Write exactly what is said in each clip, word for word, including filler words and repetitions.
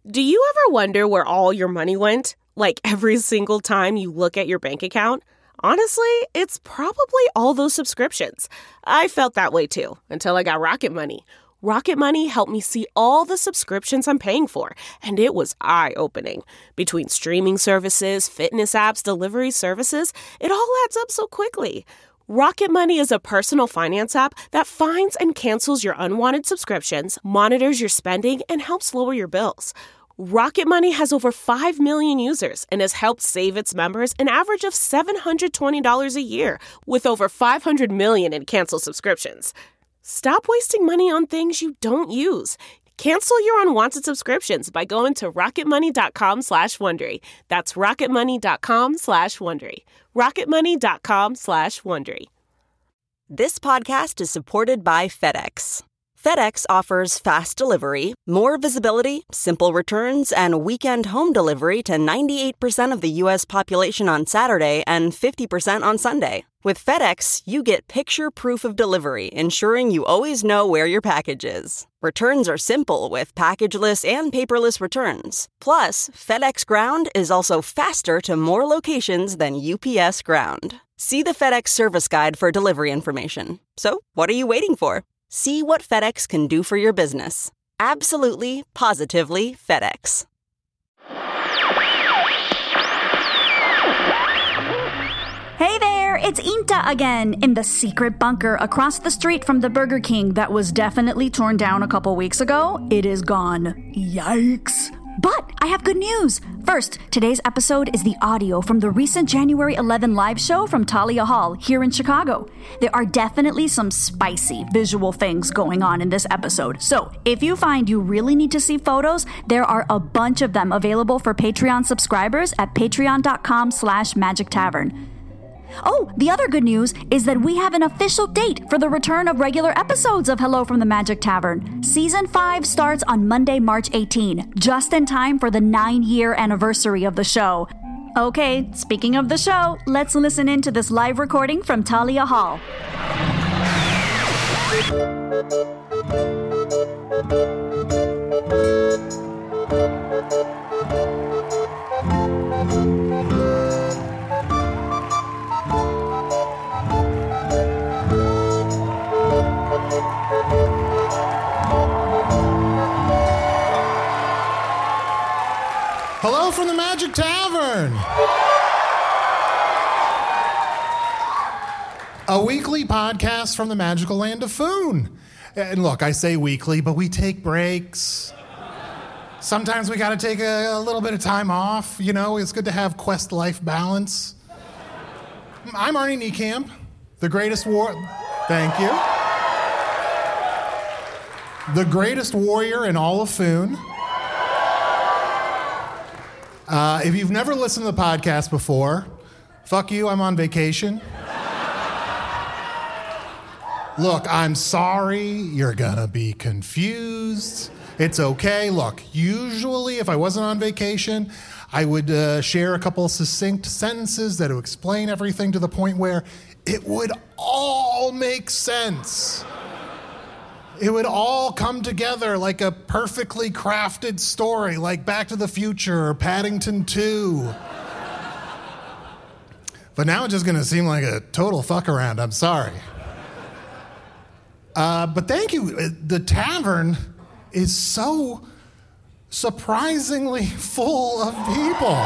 Do you ever wonder where all your money went? Like every single time you look at your bank account? Honestly, it's probably all those subscriptions. I felt that way too, until I got Rocket Money. Rocket Money helped me see all the subscriptions I'm paying for, and it was eye-opening. Between streaming services, fitness apps, delivery services, it all adds up so quickly. Rocket Money is a personal finance app that finds and cancels your unwanted subscriptions, monitors your spending, and helps lower your bills. Rocket Money has over five million users and has helped save its members an average of seven hundred twenty dollars a year, with over five hundred million in canceled subscriptions. Stop wasting money on things you don't use. Cancel your unwanted subscriptions by going to rocketmoney.com slash Wondery. That's rocketmoney.com slash Wondery. rocketmoney.com slash Wondery. This podcast is supported by FedEx. FedEx offers fast delivery, more visibility, simple returns, and weekend home delivery to ninety-eight percent of the U S population on Saturday and fifty percent on Sunday. With FedEx, you get picture proof of delivery, ensuring you always know where your package is. Returns are simple with packageless and paperless returns. Plus, FedEx Ground is also faster to more locations than U P S Ground. See the FedEx service guide for delivery information. So, what are you waiting for? See what FedEx can do for your business. Absolutely, positively FedEx. Hey there, it's Inta again, in the secret bunker across the street from the Burger King that was definitely torn down a couple weeks ago. It is gone. Yikes. But I have good news. First, today's episode is the audio from the recent January eleventh live show from Talia Hall here in Chicago. There are definitely some spicy visual things going on in this episode. So if you find you really need to see photos, there are a bunch of them available for Patreon subscribers at patreon.com slash magic tavern. Oh, the other good news is that we have an official date for the return of regular episodes of Hello from the Magic Tavern. Season five starts on Monday, March eighteenth, just in time for the nine-year anniversary of the show. Okay, speaking of the show, let's listen in to this live recording from Talia Hall. Hello from the Magic Tavern! A weekly podcast from the magical land of Foon. And look, I say weekly, but we take breaks. Sometimes we gotta take a, a little bit of time off. You know, it's good to have quest-life balance. I'm Arnie Niekamp, the greatest war... Thank you. The greatest warrior in all of Foon. Uh, if you've never listened to the podcast before, fuck you, I'm on vacation. Look, I'm sorry, you're gonna be confused. It's okay. Look, usually if I wasn't on vacation, I would uh, share a couple succinct sentences that would explain everything to the point where it would all make sense. It would all come together like a perfectly crafted story, like Back to the Future or Paddington two. But now it's just gonna seem like a total fuck around. I'm sorry. Uh, but thank you. The tavern is so surprisingly full of people.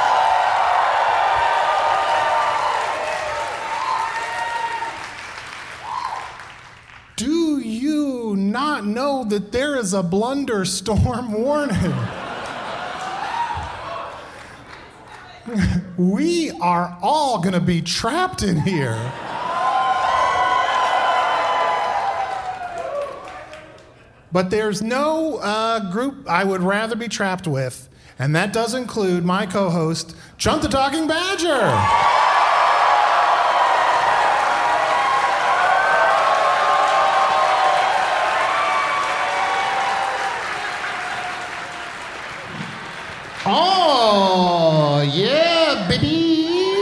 Do you not know that there is a blunderstorm warning? We are all gonna be trapped in here. But there's no uh, group I would rather be trapped with, and that does include my co-host, Chunt the Talking Badger. Oh, yeah, baby.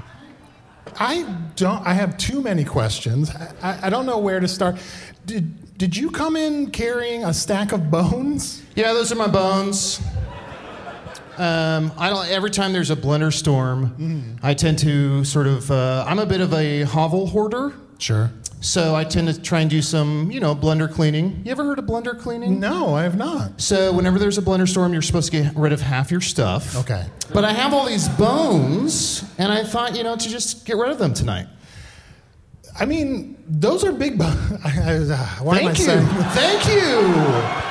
I don't, I have too many questions. I, I don't know where to start. Did, did you come in carrying a stack of bones? Yeah, those are my bones. Um, I don't. Every time there's a blender storm, mm. I tend to sort of. Uh, I'm a bit of a hovel hoarder. Sure. So I tend to try and do some, you know, blender cleaning. You ever heard of blender cleaning? No, I have not. So whenever there's a blender storm, you're supposed to get rid of half your stuff. Okay. But I have all these bones, and I thought, you know, to just get rid of them tonight. I mean, those are big bones. Why Thank am I you. saying? Thank you.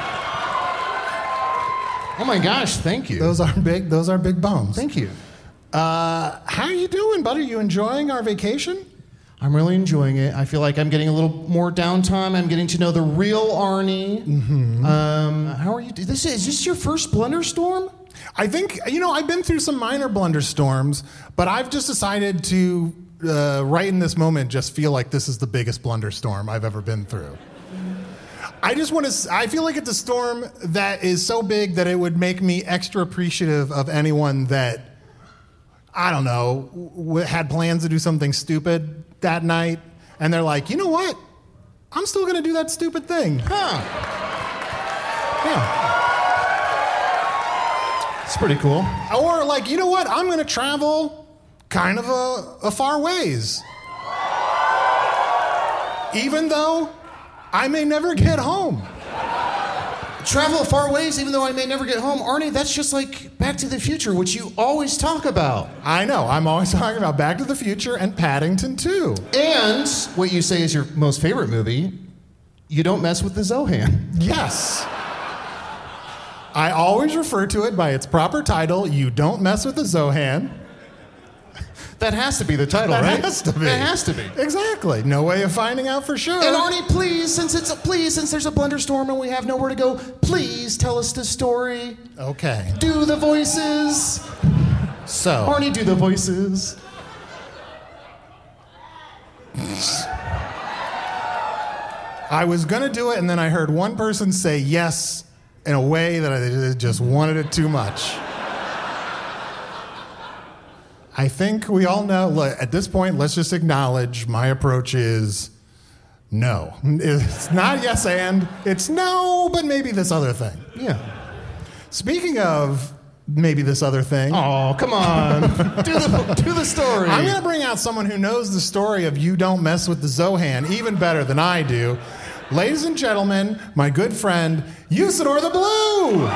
Oh my gosh, thank you. Those are big. Those are big bones. Thank you. Uh, how are you doing, bud? Are you enjoying our vacation? I'm really enjoying it. I feel like I'm getting a little more downtime. I'm getting to know the real Arnie. Mm-hmm. Um, how are you? This is, is this your first blender storm? I think, you know, I've been through some minor blender storms, but I've just decided to, uh, right in this moment, just feel like this is the biggest blender storm I've ever been through. I just want to, I feel like it's a storm that is so big that it would make me extra appreciative of anyone that, I don't know, w- had plans to do something stupid that night, and they're like, you know what? I'm still going to do that stupid thing. Huh. Yeah. It's pretty cool. Or like, you know what? I'm going to travel kind of a, a far ways. Even though I may never get home. Travel far ways even though I may never get home. Arnie, that's just like Back to the Future, which you always talk about. I know. I'm always talking about Back to the Future and Paddington two. And what you say is your most favorite movie, You Don't Mess with the Zohan. Yes. I always refer to it by its proper title, You Don't Mess with the Zohan. That has to be the title, that right? That has to be. That has to be. Exactly. No way of finding out for sure. And Arnie, please, since it's a, please, since there's a blender storm and we have nowhere to go, please tell us the story. Okay. Do the voices. So. Arnie, do the voices. I was going to do it, and then I heard one person say yes in a way that I just wanted it too much. I think we all know, look, at this point, let's just acknowledge my approach is no. It's not yes and, it's no, but maybe this other thing. Yeah. Speaking of maybe this other thing. Oh, come on. do, the, do the story. I'm going to bring out someone who knows the story of You Don't Mess with the Zohan even better than I do. Ladies and gentlemen, my good friend, Usador the Blue.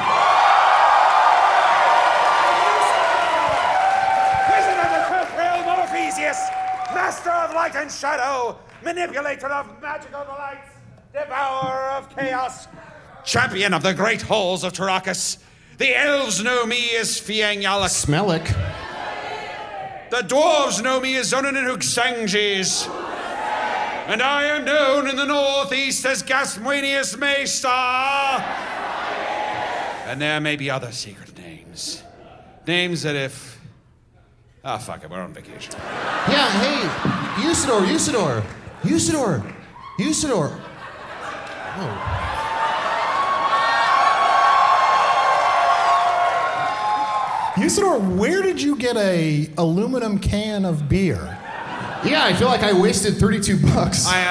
Master of light and shadow, manipulator of magical delights, devourer of chaos, champion of the great halls of Tarakas. The elves know me as Fiangyalak. Smellick. The dwarves know me as Zonanin Hugsangis. And I am known in the northeast as Gasmuenius Maystar. And there may be other secret names. Names that if... Ah, oh, fuck it, we're on vacation. Yeah, hey, Usador, Usador, Usador, Usador. Oh. Usador, where did you get a aluminum can of beer? Yeah, I feel like I wasted thirty-two bucks. I,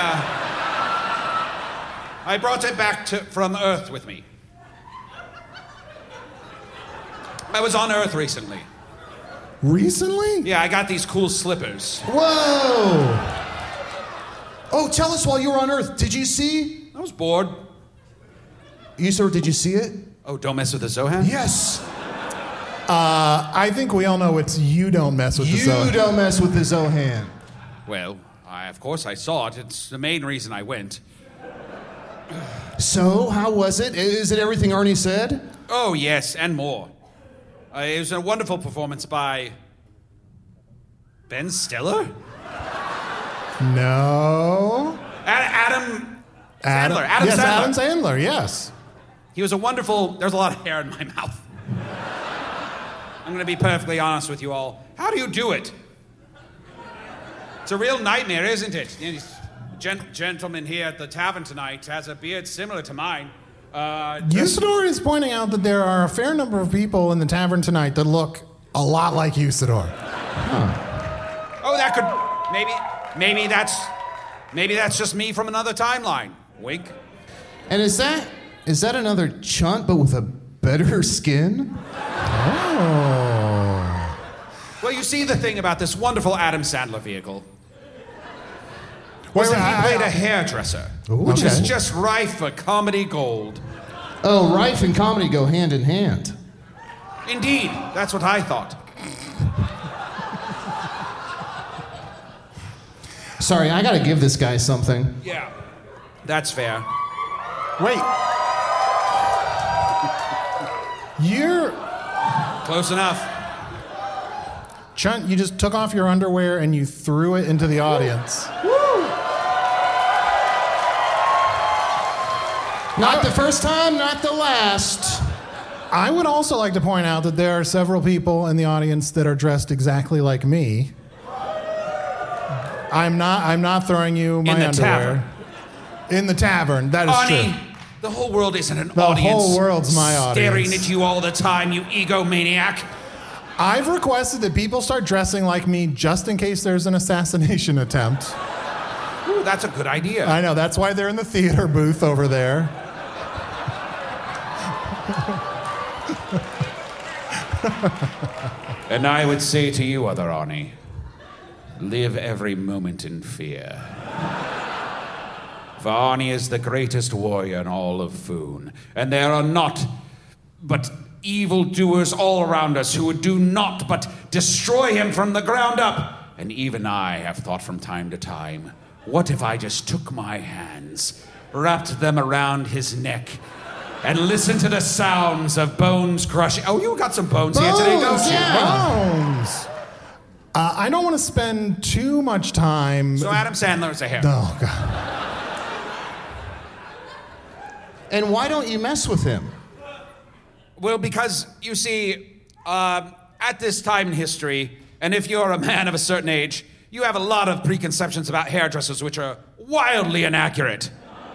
uh... I brought it back to, from Earth with me. I was on Earth recently. Recently? Yeah, I got these cool slippers. Whoa! Oh, tell us while you were on Earth, did you see? I was bored. Usador, did you see it? Oh, don't mess with the Zohan? Yes. Uh, I think we all know it's You Don't Mess with you the Zohan. You don't mess with the Zohan. Well, I, of course I saw it. It's the main reason I went. So, how was it? Is it everything Arnie said? Oh, yes, and more. Uh, it was a wonderful performance by Ben Stiller? No. A- Adam Sandler. Adam, Adam yes, Sandler. Adam Sandler, yes. He was a wonderful... There's a lot of hair in my mouth. I'm going to be perfectly honest with you all. How do you do it? It's a real nightmare, isn't it? This gent- gentleman here at the tavern tonight has a beard similar to mine. Uh, Usador is pointing out that there are a fair number of people in the tavern tonight that look a lot like Usador. Huh. Oh, that could... Maybe... Maybe that's... Maybe that's just me from another timeline. Wink. And is that is that another Chunt but with a better skin? Oh. Well, you see, the thing about this wonderful Adam Sandler vehicle Wait, was that wait, he I- played I- a hairdresser, Ooh, which is okay. just rife for comedy gold. Oh, Rife and comedy go hand in hand. Indeed, that's what I thought. Sorry, I gotta give this guy something. Yeah, that's fair. Wait. You're... Close enough. Chunt, you just took off your underwear and you threw it into the audience. Not the first time, not the last. I would also like to point out that there are several people in the audience that are dressed exactly like me. I'm not I'm not throwing you my In the underwear. tavern. In the tavern, that is Arnie, true. the whole world isn't an The audience. whole world's my Staring audience. at you all the time, you egomaniac. I've requested that people start dressing like me just in case there's an assassination attempt. Ooh, that's a good idea. I know, that's why they're in the theater booth over there. And I would say to you, other Arnie, live every moment in fear. For Arnie is the greatest warrior in all of Foon, and there are not but evildoers all around us who would do naught but destroy him from the ground up. And even I have thought from time to time, what if I just took my hands, wrapped them around his neck, and listened to the sounds of bones crushing. Oh, you got some bones, here today, don't Bones, you? yeah. Bones. Uh, I don't want to spend too much time. So Adam Sandler is a hair. Oh, God. And why don't you mess with him? Well, because, you see, uh, at this time in history, and if you're a man of a certain age, you have a lot of preconceptions about hairdressers which are wildly inaccurate.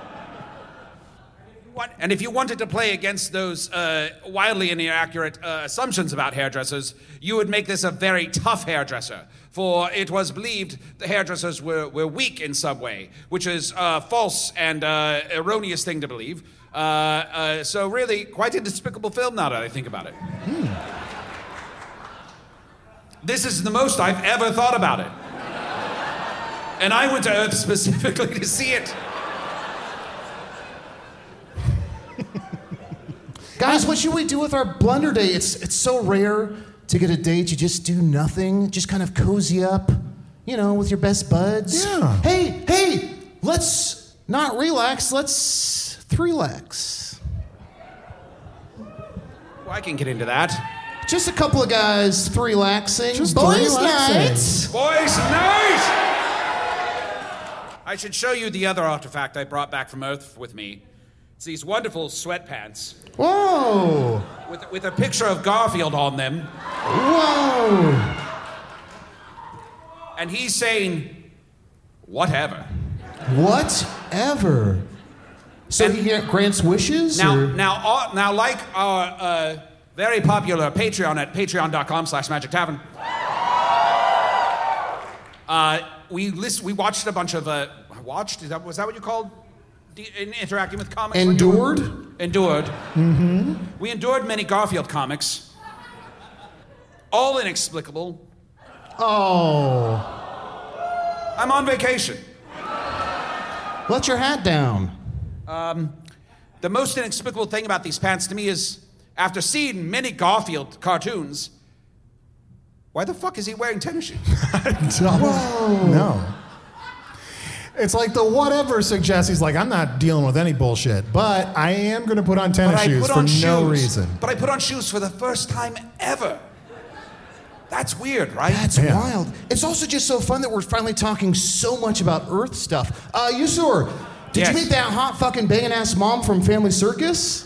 What- And if you wanted to play against those uh, wildly inaccurate uh, assumptions about hairdressers, you would make this a very tough hairdresser. For it was believed the hairdressers were, were weak in some way, which is a false and uh, erroneous thing to believe. Uh, uh, so really, quite a despicable film now that I think about it. Hmm. This is the most I've ever thought about it. And I went to Earth specifically to see it. Guys, what should we do with our blunder day? It's it's so rare to get a date. You just do nothing, just kind of cozy up, you know, with your best buds. Yeah. Hey, hey, let's not relax. Let's three-lax. Well, I can get into that. Just a couple of guys three-laxing. Just Boys' three-laxing. night. Boys, night! I should show you the other artifact I brought back from Earth with me. It's these wonderful sweatpants Whoa. with, with a picture of Garfield on them. Whoa. And he's saying, whatever. Whatever. So And- he grants wishes? Now, or? now, uh, now, like our uh, very popular Patreon at patreon.com slash magic tavern, uh, we list, we watched a bunch of, uh, watched, is that, was that what you called? De- in, interacting with comics? when you were- Endured? Endured. Mm-hmm. We endured many Garfield comics, all inexplicable. Oh. I'm on vacation. Let your hat down. The most inexplicable thing about these pants to me is, after seeing many Garfield cartoons, why the fuck is he wearing tennis shoes? Whoa. No. It's like the whatever suggests he's like, I'm not dealing with any bullshit, but I am going to put on tennis But I shoes put for on no shoes. reason. But I put on shoes for the first time ever. That's weird, right? That's Yeah. wild. It's also just so fun that we're finally talking so much about Earth stuff. Uh, Yusur, did Yes. you meet that hot fucking banging ass mom from Family Circus?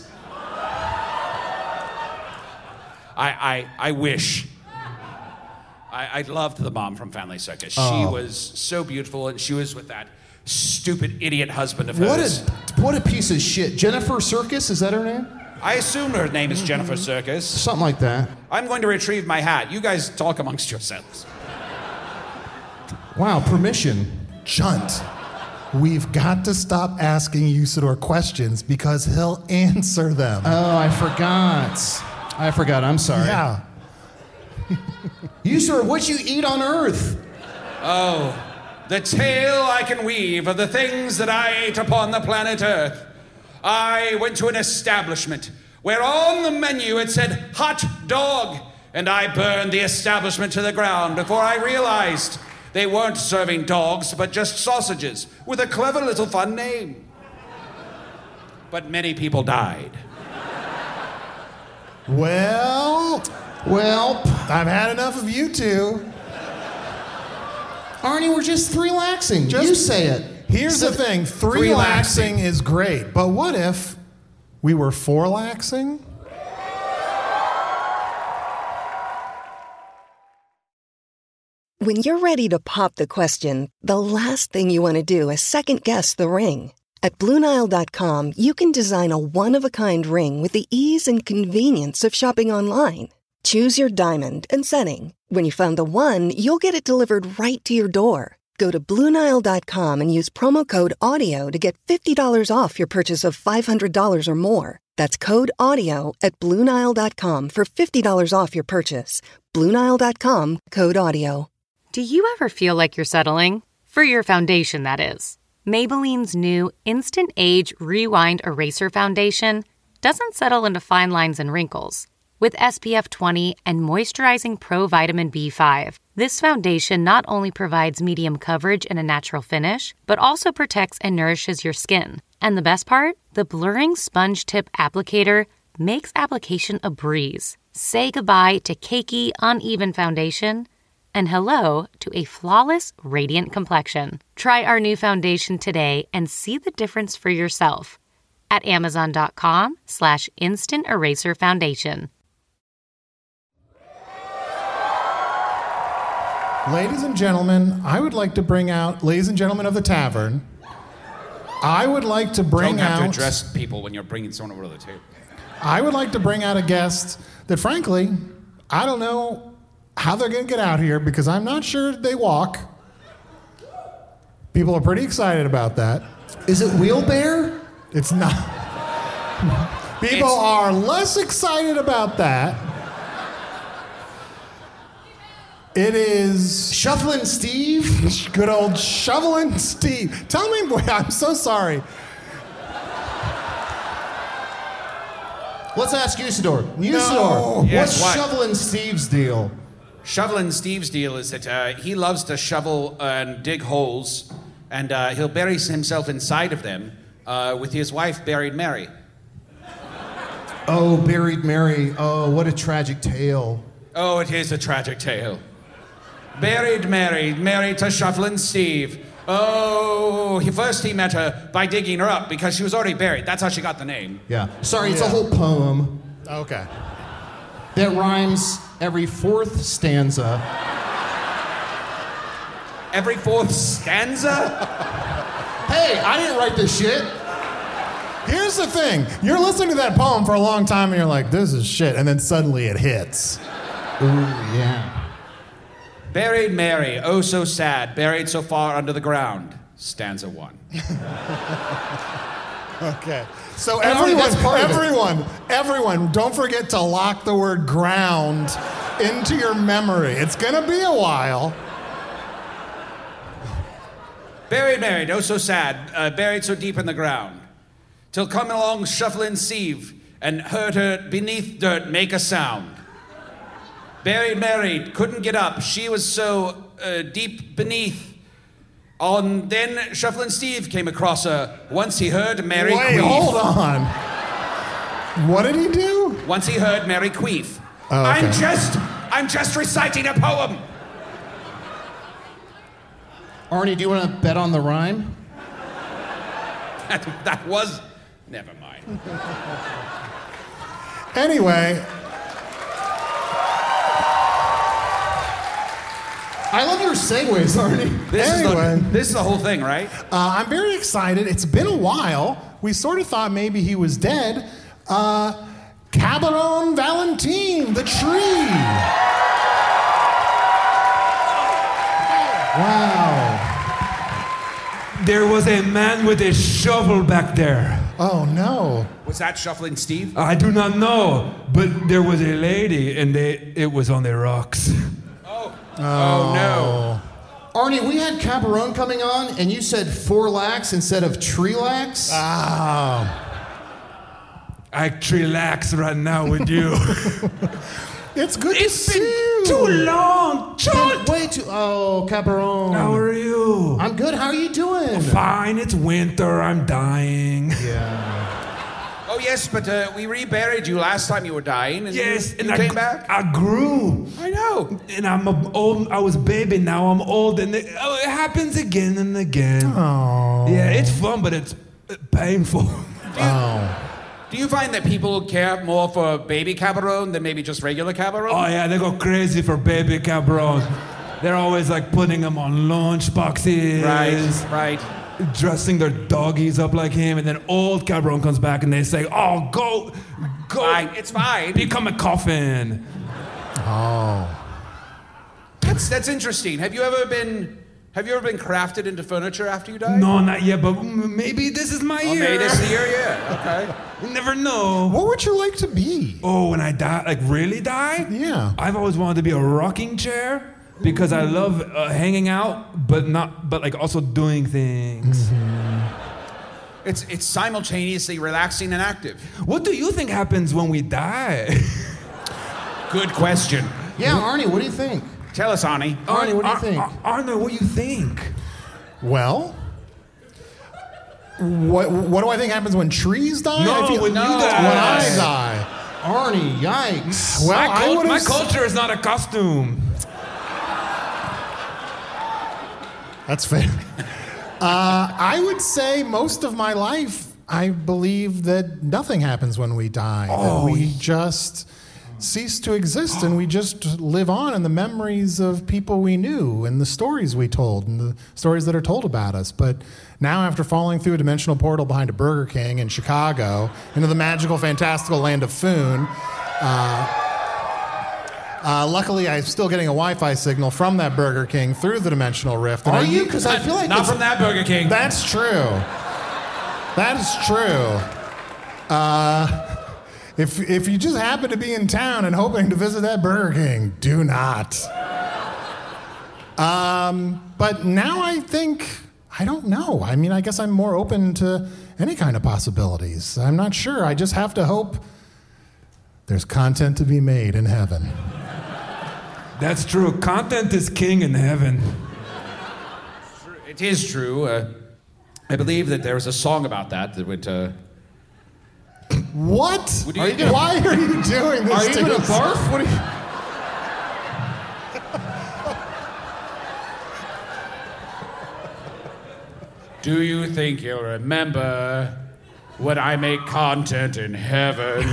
I, I, I wish. I, I loved the mom from Family Circus. She Oh. was so beautiful, and she was with that stupid idiot husband of What hers. a what a piece of shit. Jennifer Circus, is that her name? I assume her name is Jennifer Circus. Something like that. I'm going to retrieve my hat. You guys talk amongst yourselves. Wow, permission. Chunt. We've got to stop asking Usador questions because he'll answer them. Oh, I forgot. I forgot. I'm sorry. Yeah. Usador, what you eat on Earth? Oh, the tale I can weave of the things that I ate upon the planet Earth. I went to an establishment where on the menu it said hot dog, and I burned the establishment to the ground before I realized they weren't serving dogs, but just sausages with a clever little fun name. But many people died. Well, Well, I've had enough of you two. Arnie, we're just relaxing. Just- you say it. Here's So- the thing, three-laxing is great, but what if we were four-laxing? When you're ready to pop the question, the last thing you want to do is second-guess the ring. At Blue Nile dot com, you can design a one-of-a-kind ring with the ease and convenience of shopping online. Choose your diamond and setting. When you find the one, you'll get it delivered right to your door. Go to Blue Nile dot com and use promo code AUDIO to get fifty dollars off your purchase of five hundred dollars or more. That's code AUDIO at Blue Nile dot com for fifty dollars off your purchase. Blue Nile dot com, code AUDIO. Do you ever feel like you're settling? For your foundation, that is. Maybelline's new Instant Age Rewind Eraser Foundation doesn't settle into fine lines and wrinkles. With S P F twenty and moisturizing Pro Vitamin B five, this foundation not only provides medium coverage and a natural finish, but also protects and nourishes your skin. And the best part? The blurring sponge tip applicator makes application a breeze. Say goodbye to cakey, uneven foundation and hello to a flawless, radiant complexion. Try our new foundation today and see the difference for yourself at amazon.com slash instant eraser foundation. Ladies and gentlemen, I would like to bring out, ladies and gentlemen of the tavern, I would like to bring Don't have out... to address people when you're bringing someone over to the table. I would like to bring out a guest that, frankly, I don't know how they're going to get out here because I'm not sure they walk. People are pretty excited about that. Is it Wheelbear? It's not. People It's- are less excited about that. It is Shufflin' Steve? good old Shovelin' Steve. Tell me, boy, I'm so sorry. Let's ask Usador. No. Usador, Yes, what's what? Shufflin' Steve's deal? Shoveling Steve's deal is that uh, he loves to shovel and dig holes, and uh, he'll bury himself inside of them uh, with his wife, Buried Mary. Oh, Buried Mary. Oh, what a tragic tale. Oh, it is a tragic tale. Buried Mary, married to Shoveling Steve. Oh, he, first he met her by digging her up because she was already buried. That's how she got the name. Yeah. Sorry, it's a Yeah. whole poem Okay. that rhymes every fourth stanza. Every fourth stanza? Hey, I didn't write this shit. Here's the thing. You're listening to that poem for a long time and you're like, this is shit. And then suddenly it hits. Ooh, yeah. Buried Mary, oh so sad, buried so far under the ground. Stanza one. Okay. So And Arnie, everyone, that's part of it. everyone, everyone, don't forget to lock the word ground into your memory. It's going to be a while. Buried, married, oh so sad, uh, buried so deep in the ground. Till come along Shuffling Steve and heard her beneath dirt make a sound. Buried, married, couldn't get up, she was so uh, deep beneath. On then Shuffling Steve came across her. Once he heard Mary Wait, queef. hold on. What did he do? Once he heard Mary queef. Oh, okay. I'm just, I'm just reciting a poem. Arnie, do you want to bet on the rhyme? That, that was, never mind. Anyway, I love your segues, Arnie. This, Anyway. is the, this is the whole thing, right? uh, I'm very excited. It's been a while. We sort of thought maybe he was dead. Uh, Cabaron Valentine, the tree. Wow. There was a man with a shovel back there. Oh, no. Was that Shuffling Steve? I do not know, but there was a lady, and they, it was on the rocks. Oh. Oh, no. Arnie, we had Cabarone coming on, and you said four lax instead of tree lax. Ah. I relax right now with you. It's good It's to see been you. too long. Chunt! Way too. Oh, Cabarone. How are you? I'm good. How are you doing? Fine. It's winter. I'm dying. Yeah. Oh, yes, but uh, we reburied you last time you were dying. And Yes, you, and you I came back? I grew. I know. And I'm a old. I was baby. Now I'm old, and it, oh, it happens again and again. Oh. Yeah, it's fun, but it's painful. Oh. Do you find that people care more for baby Cabarone than maybe just regular Cabarone? Oh yeah, they go crazy for baby Cabarone. They're always like putting them on lunch boxes. Right, right. Dressing their doggies up like him, and then old Cabarone comes back and they say, "Oh, go, go, Fine, it's fine. become a coffin." Oh. That's that's interesting. Have you ever been have you ever been crafted into furniture after you died? No, not yet, but m- maybe this is my Oh, year. maybe this is the year, yeah. Okay. You never know. What would you like to be? Oh, when I die, like really die? Yeah. I've always wanted to be a rocking chair because I love uh, hanging out, but not, but like also doing things. Mm-hmm. It's it's simultaneously relaxing and active. What do you think happens when we die? Good question. Yeah, Arnie, what do you think? Tell us, Arnie. Arnie, what do you Ar- think? Ar- Arno, what do you think? Well, what what do I think happens when trees die? No, I feel, when you When die. I die. Arnie, yikes. Well, my, I cul- would my have. culture is not a costume. That's fair. Uh, I would say most of my life, I believe that nothing happens when we die. Oh, that we ye- just cease to exist and we just live on in the memories of people we knew and the stories we told and the stories that are told about us. But now, after falling through a dimensional portal behind a Burger King in Chicago into the magical, fantastical land of Foon, uh, Uh, luckily, I'm still getting a Wi-Fi signal from that Burger King through the dimensional rift. and Are I you? u- Because I feel like Not it's- from that Burger King. That's true. That is true. Uh, if if you just happen to be in town and hoping to visit that Burger King, do not. Um, but now I think I don't know. I mean, I guess I'm more open to any kind of possibilities. I'm not sure. I just have to hope there's content to be made in heaven. That's true. Content is king in heaven. It is true. Uh, I believe that there was a song about that that went. Uh, What? Would you- Are you gonna, why are you doing this Are you to gonna us? barf? What are you? Do you think you'll remember when I make content in heaven?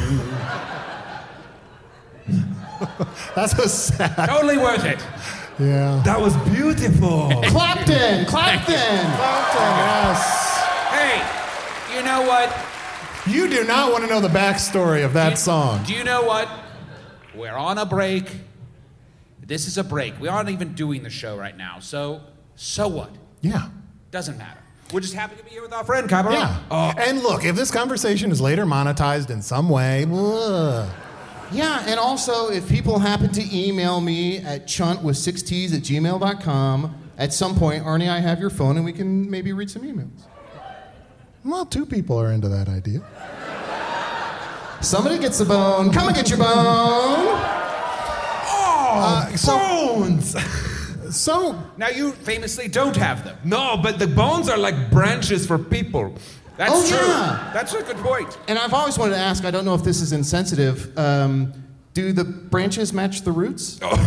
That's so sad. Totally worth it. Yeah. That was beautiful. Clapton! Clapton! Yes. Hey, you know what? You do not want to know the backstory of that song. Do you know what? We're on a break. This is a break. We aren't even doing the show right now. So, so what? Yeah. Doesn't matter. We're just happy to be here with our friend, Cabarone. Yeah. Oh. And look, if this conversation is later monetized in some way, ugh. Yeah, and also, if people happen to email me at chunt with six t's at gmail dot com, at some point, Arnie, I have your phone and we can maybe read some emails. Well, two people are into that idea. Somebody gets the bone. Come and get your bone. Oh, Uh, so- bones. So, Now, you famously don't have them. No, but the bones are like branches for people. That's Oh, true. yeah. That's a good point. And I've always wanted to ask, I don't know if this is insensitive, um, do the branches match the roots? Uh,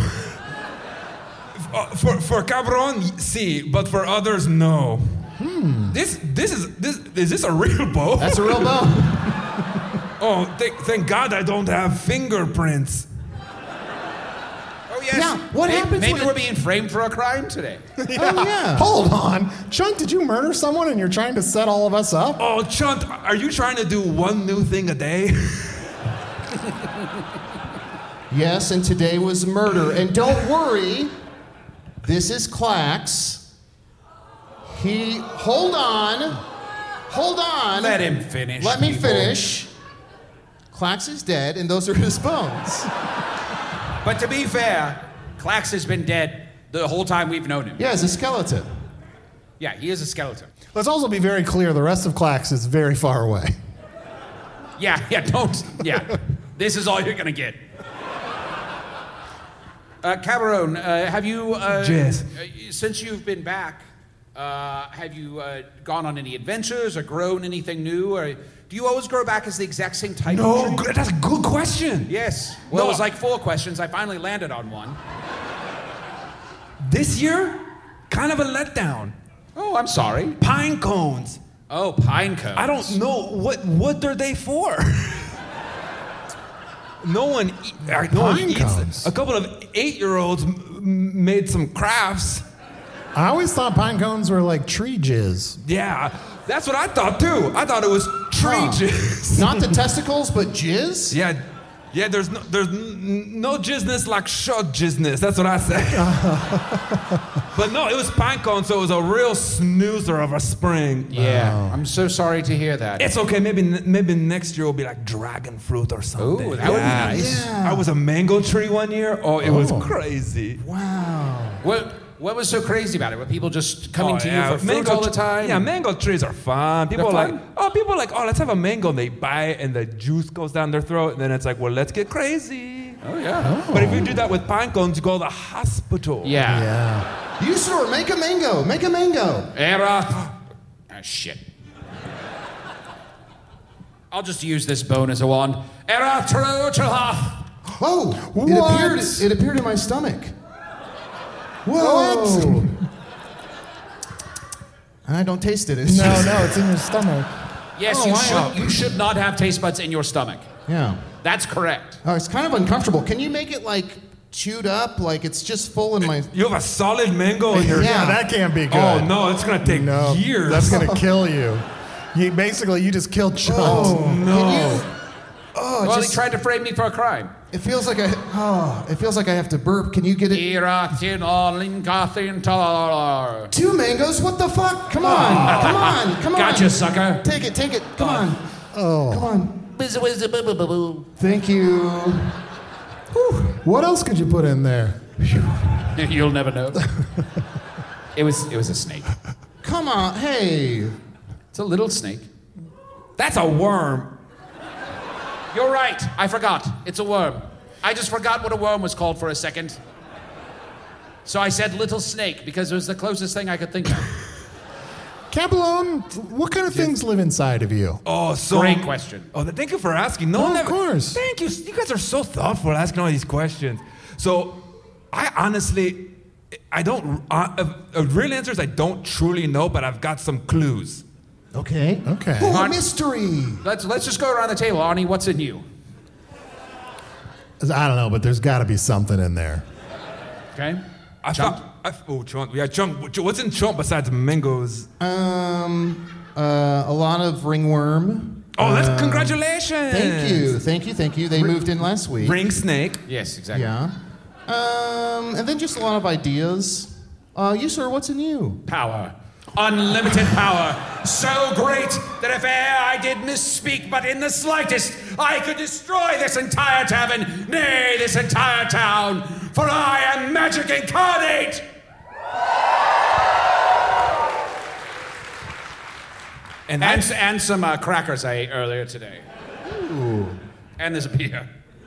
for for Cabron, see, but for others, no. Hmm. This this is this is this a real bone? That's a real bone. Oh, thank, thank God I don't have fingerprints. Oh, yes. Yeah, what Maybe- happens Maybe when- we're being framed for a crime today. Oh, yeah. hold on. Chunt, did you murder someone and you're trying to set all of us up? Oh, Chunt, are you trying to do one new thing a day? Yes, and today was murder. And don't worry, this is Clax. He, hold on. Hold on. Let him finish. Let me people. finish. Clax is dead, and those are his bones. But to be fair, Clax has been dead the whole time we've known him. Yeah, it's a skeleton. Yeah, he is a skeleton. Let's also be very clear, the rest of Clax is very far away. Yeah, yeah, don't. Yeah. This is all you're going to get. Uh, Cameron, uh, have you... Uh, Yes. Uh, since you've been back, uh, have you uh, gone on any adventures or grown anything new? Or do you always grow back as the exact same type of No, tree? good- that's a good question. Yes. Well, No. it was like four questions. I finally landed on one. This year, kind of a letdown. Oh, I'm sorry. Pine cones. Oh, pine cones. I don't know what what are they for. No one, eat, uh, no one Pine eats cones? them. A couple of eight-year-olds m- m- made some crafts. I always thought pine cones were like tree jizz. Yeah, that's what I thought too. I thought it was tree Huh. jizz. Not the testicles, but jizz? Yeah, yeah. There's no there's n- no jizness like short jizness. That's what I say. But no, it was pine cone, so it was a real snoozer of a spring. Yeah. I'm so sorry to hear that. It's okay. Maybe maybe next year will be like dragon fruit or something. Ooh, that would be nice. Yeah. I was a mango tree one year. Oh, it was Oh. crazy. Wow. What What was so crazy about it? Were people just coming Oh, to yeah. you for fruit all the tr- time? Yeah, mango trees are fun. People They're are fun? like, oh, people are like, oh, let's have a mango. And they buy it, and the juice goes down their throat, and then it's like, well, let's get crazy. Oh, yeah. But if you do that with pine cones, you go to the hospital. Yeah. Yeah. You sir, make a mango. Make a mango. Era. Ah, shit. I'll just use this bone as a wand. Era Truchelath. Oh, it What? appeared. It appeared in my stomach. Whoa. What? And I don't taste it. It's No, just, no, it's in your stomach. Yes, Oh, you wow. should. You should not have taste buds in your stomach. Yeah. That's correct. Oh, it's kind of uncomfortable. Can you make it like chewed up? Like it's just full in my. You have a solid mango in your. Yeah. Yeah, that can't be good. Oh no, it's gonna take No, years. that's gonna kill you. You basically you just killed Chunt. Oh no. Can you? Oh, it Well, just, he tried to frame me for a crime. it feels like I. Oh, it feels like I have to burp. Can you get it? Era Tinolin Gathin Talar. Two mangoes? What the fuck? Come on! Come on! Come on! Gotcha, sucker. Take it! Take it! Come on! Oh. Come on! Thank you. What else could you put in there? You'll never know. It was. It was a snake. Come on! Hey! It's a little snake. That's a worm. You're right. I forgot. It's a worm. I just forgot what a worm was called for a second. So I said little snake because it was the closest thing I could think of. Capelone, what kind of things live inside of you? Oh, so Great question. Oh, thank you for asking. No, No, one of ever- course. Thank you. You guys are so thoughtful asking all these questions. So, I honestly, I don't. Uh, a real answer is I don't truly know, but I've got some clues. Okay. Okay. Oh, Mark- mystery! Let's let's just go around the table. Arnie, what's in you? I don't know, but there's got to be something in there. Okay. I Chunk? thought. I, oh, chunk. Yeah, chunk. What's in chunk besides mangoes? Um, uh, a lot of ringworm. Oh, that's Uh, congratulations. Thank you, thank you, thank you. They moved in last week. Ring snake. Yes, exactly. Yeah. Um, and then just a lot of ideas. Uh, you, sir, what's in you? Power. Unlimited power. So great that if e'er I did misspeak but in the slightest, I could destroy this entire tavern, nay, this entire town. For I am magic incarnate! And, And, I, and some uh, crackers I ate earlier today. Ooh. And there's a beer.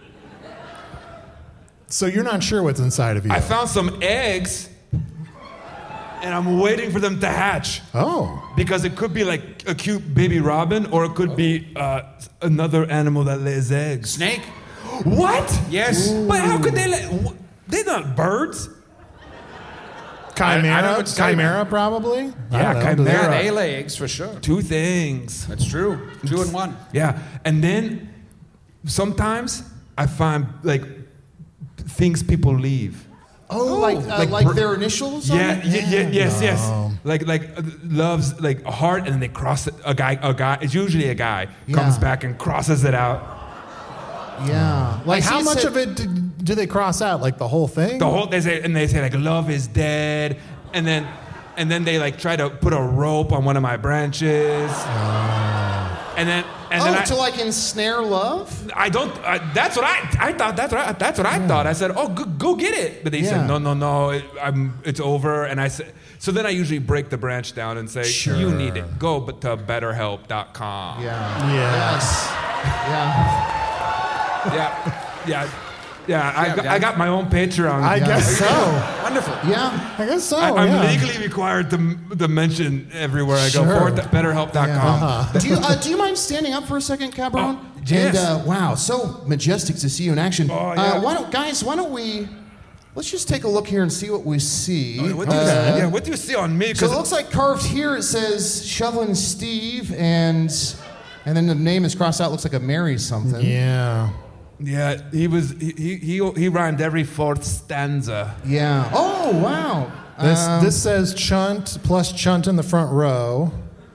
So you're not sure what's inside of you? I found some eggs, and I'm waiting for them to hatch. Oh. Because it could be like a cute baby robin, or it could be uh, another animal that lays eggs. Snake? What? Yes. But how could they lay? wh- They're not birds. I- I don't know Chimera? what to tell you, Chimera, man. probably? I Yeah, don't know. chimera. Yeah, they lay eggs for sure. Two things. That's true. Two and one. Yeah, and then sometimes I find like things people leave. Oh, like uh, like like, br- their initials? on Yeah, it? yeah, yeah, yes, yes. No. Like like uh, loves like a heart, and then they cross it. A guy, a guy. It's usually a guy comes Yeah. back and crosses it out. Yeah. Like, see, how it much said- of it do, do they cross out? Like the whole thing? The whole they say, and they say like love is dead, and then and then they like try to put a rope on one of my branches. Oh. And then, and oh, then I, to like ensnare love? I don't. I, that's what I. I thought. That's what. I, that's what I yeah. thought. I said, "Oh, go, go get it." But they yeah. said, "No, no, no. It, I'm. It's over." And I said, so then I usually break the branch down and say, sure. "You need it. Go, but to better help dot com." Yeah. Yes. Yeah. Yeah. Yeah. Yeah, I, got, I got my own Patreon. I yeah. guess so. Wonderful. Yeah, I guess so. I, I'm yeah. legally required to, to mention everywhere I go. Sure. For better help dot com. Yeah. Uh-huh. do you uh, do you mind standing up for a second, Cabron? Oh, yes. And uh, wow, so majestic to see you in action. Oh, yeah. uh, why don't guys? Why don't we? Let's just take a look here and see what we see. Oh, what do you uh, see? Yeah, what do you see on me? So it looks like carved here. It says Shovelin Steve, and and then the name is crossed out. Looks like a Mary something. Yeah. Yeah, he was he he he rhymed every fourth stanza. Yeah. Oh wow. This um, this says Chunt plus Chunt in the front row.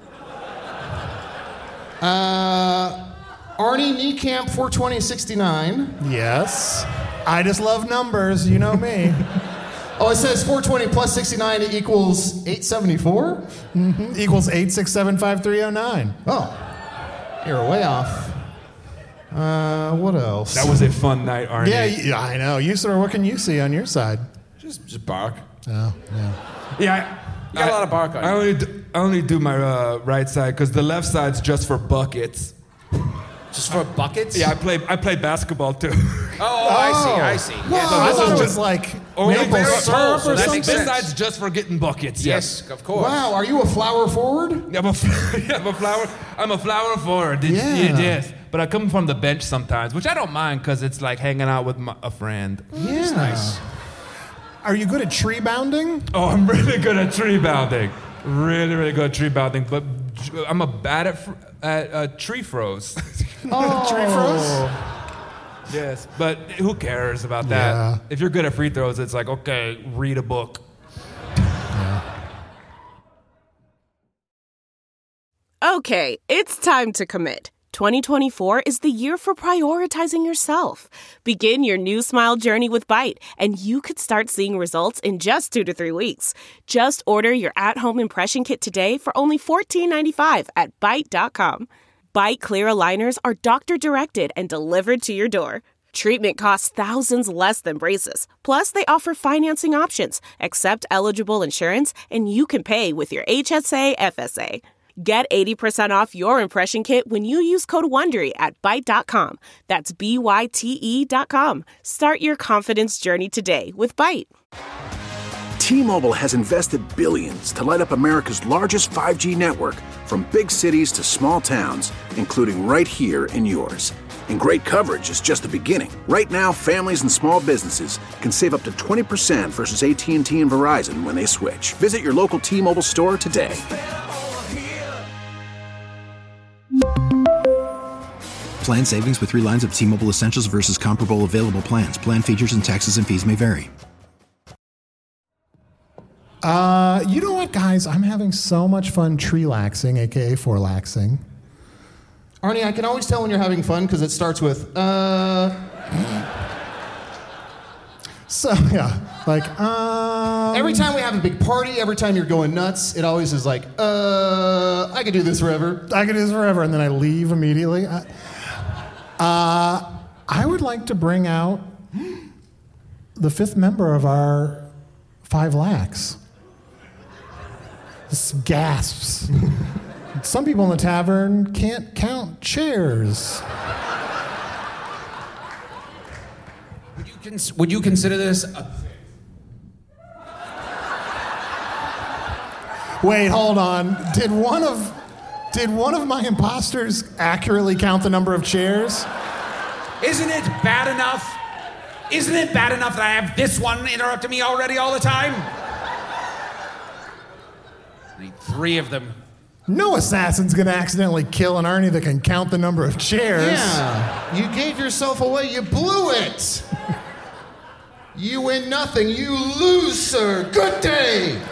Uh, Arnie Niekamp four twenty sixty-nine. Yes. I just love numbers. You know me. Oh, it says four twenty plus sixty-nine equals eight seventy-four. Mm-hmm. Equals eight six seven five three zero nine. Oh, you're way off. Uh, what else? That was a fun night, Arnie. Yeah, yeah, I know. You sir, what can you see on your side? Just, just bark. Oh, yeah. Yeah, I, You got I, a lot of bark on I you. only do, I only do my uh, right side because the left side's just for buckets. Just for buckets? Yeah, I play I play basketball too. Oh, oh, I see, I see. Wow. Yeah, so I this thought is it was just like Only maple very syrup full, or so that something. makes This sense. side's just for getting buckets. Yes. Yes, of course. Wow, are you a flower forward? Yeah, I'm a, yeah, I'm a flower. I'm a flower forward. Did, Yeah. yeah. Yes, but I come from the bench sometimes, which I don't mind because it's like hanging out with my, a friend. Yeah. Nice. Are you good at tree bounding? Oh, I'm really good at tree bounding. Really, really good at tree bounding, but I'm a bad at fr- at uh, tree froze. Oh. Tree froze? Yes, but who cares about that? Yeah. If you're good at free throws, it's like, okay, read a book. Okay, it's time to commit. twenty twenty-four is the year for prioritizing yourself. Begin your new smile journey with Byte, and you could start seeing results in just two to three weeks. Just order your at-home impression kit today for only fourteen ninety-five at byte dot com. Byte clear aligners are doctor-directed and delivered to your door. Treatment costs thousands less than braces. Plus, they offer financing options, accept eligible insurance, and you can pay with your H S A F S A. Get eighty percent off your impression kit when you use code WONDERY at byte dot com. That's B Y T E dot com. Start your confidence journey today with Byte. T-Mobile has invested billions to light up America's largest five G network, from big cities to small towns, including right here in yours. And great coverage is just the beginning. Right now, families and small businesses can save up to twenty percent versus A T and T and Verizon when they switch. Visit your local T-Mobile store today. Plan savings with three lines of T-Mobile Essentials versus comparable available plans. Plan features and taxes and fees may vary. Uh, you know what, guys? I'm having so much fun tree-laxing, a k a four-laxing. Arnie, I can always tell when you're having fun because it starts with, uh... So, yeah, like, um... Every time we have a big party, every time you're going nuts, it always is like, uh... I could do this forever. I could do this forever, and then I leave immediately. I, uh, I would like to bring out the fifth member of our Five Lax. This gasps. Some people in the tavern can't count chairs. Would you, cons- would you consider this a... Wait, hold on. Did one of did one of my imposters accurately count the number of chairs? Isn't it bad enough? Isn't it bad enough that I have this one interrupting me already all the time? I need three of them. No assassin's gonna accidentally kill an Arnie that can count the number of chairs. Yeah, you gave yourself away. You blew it. You win nothing. You lose, sir. Good day.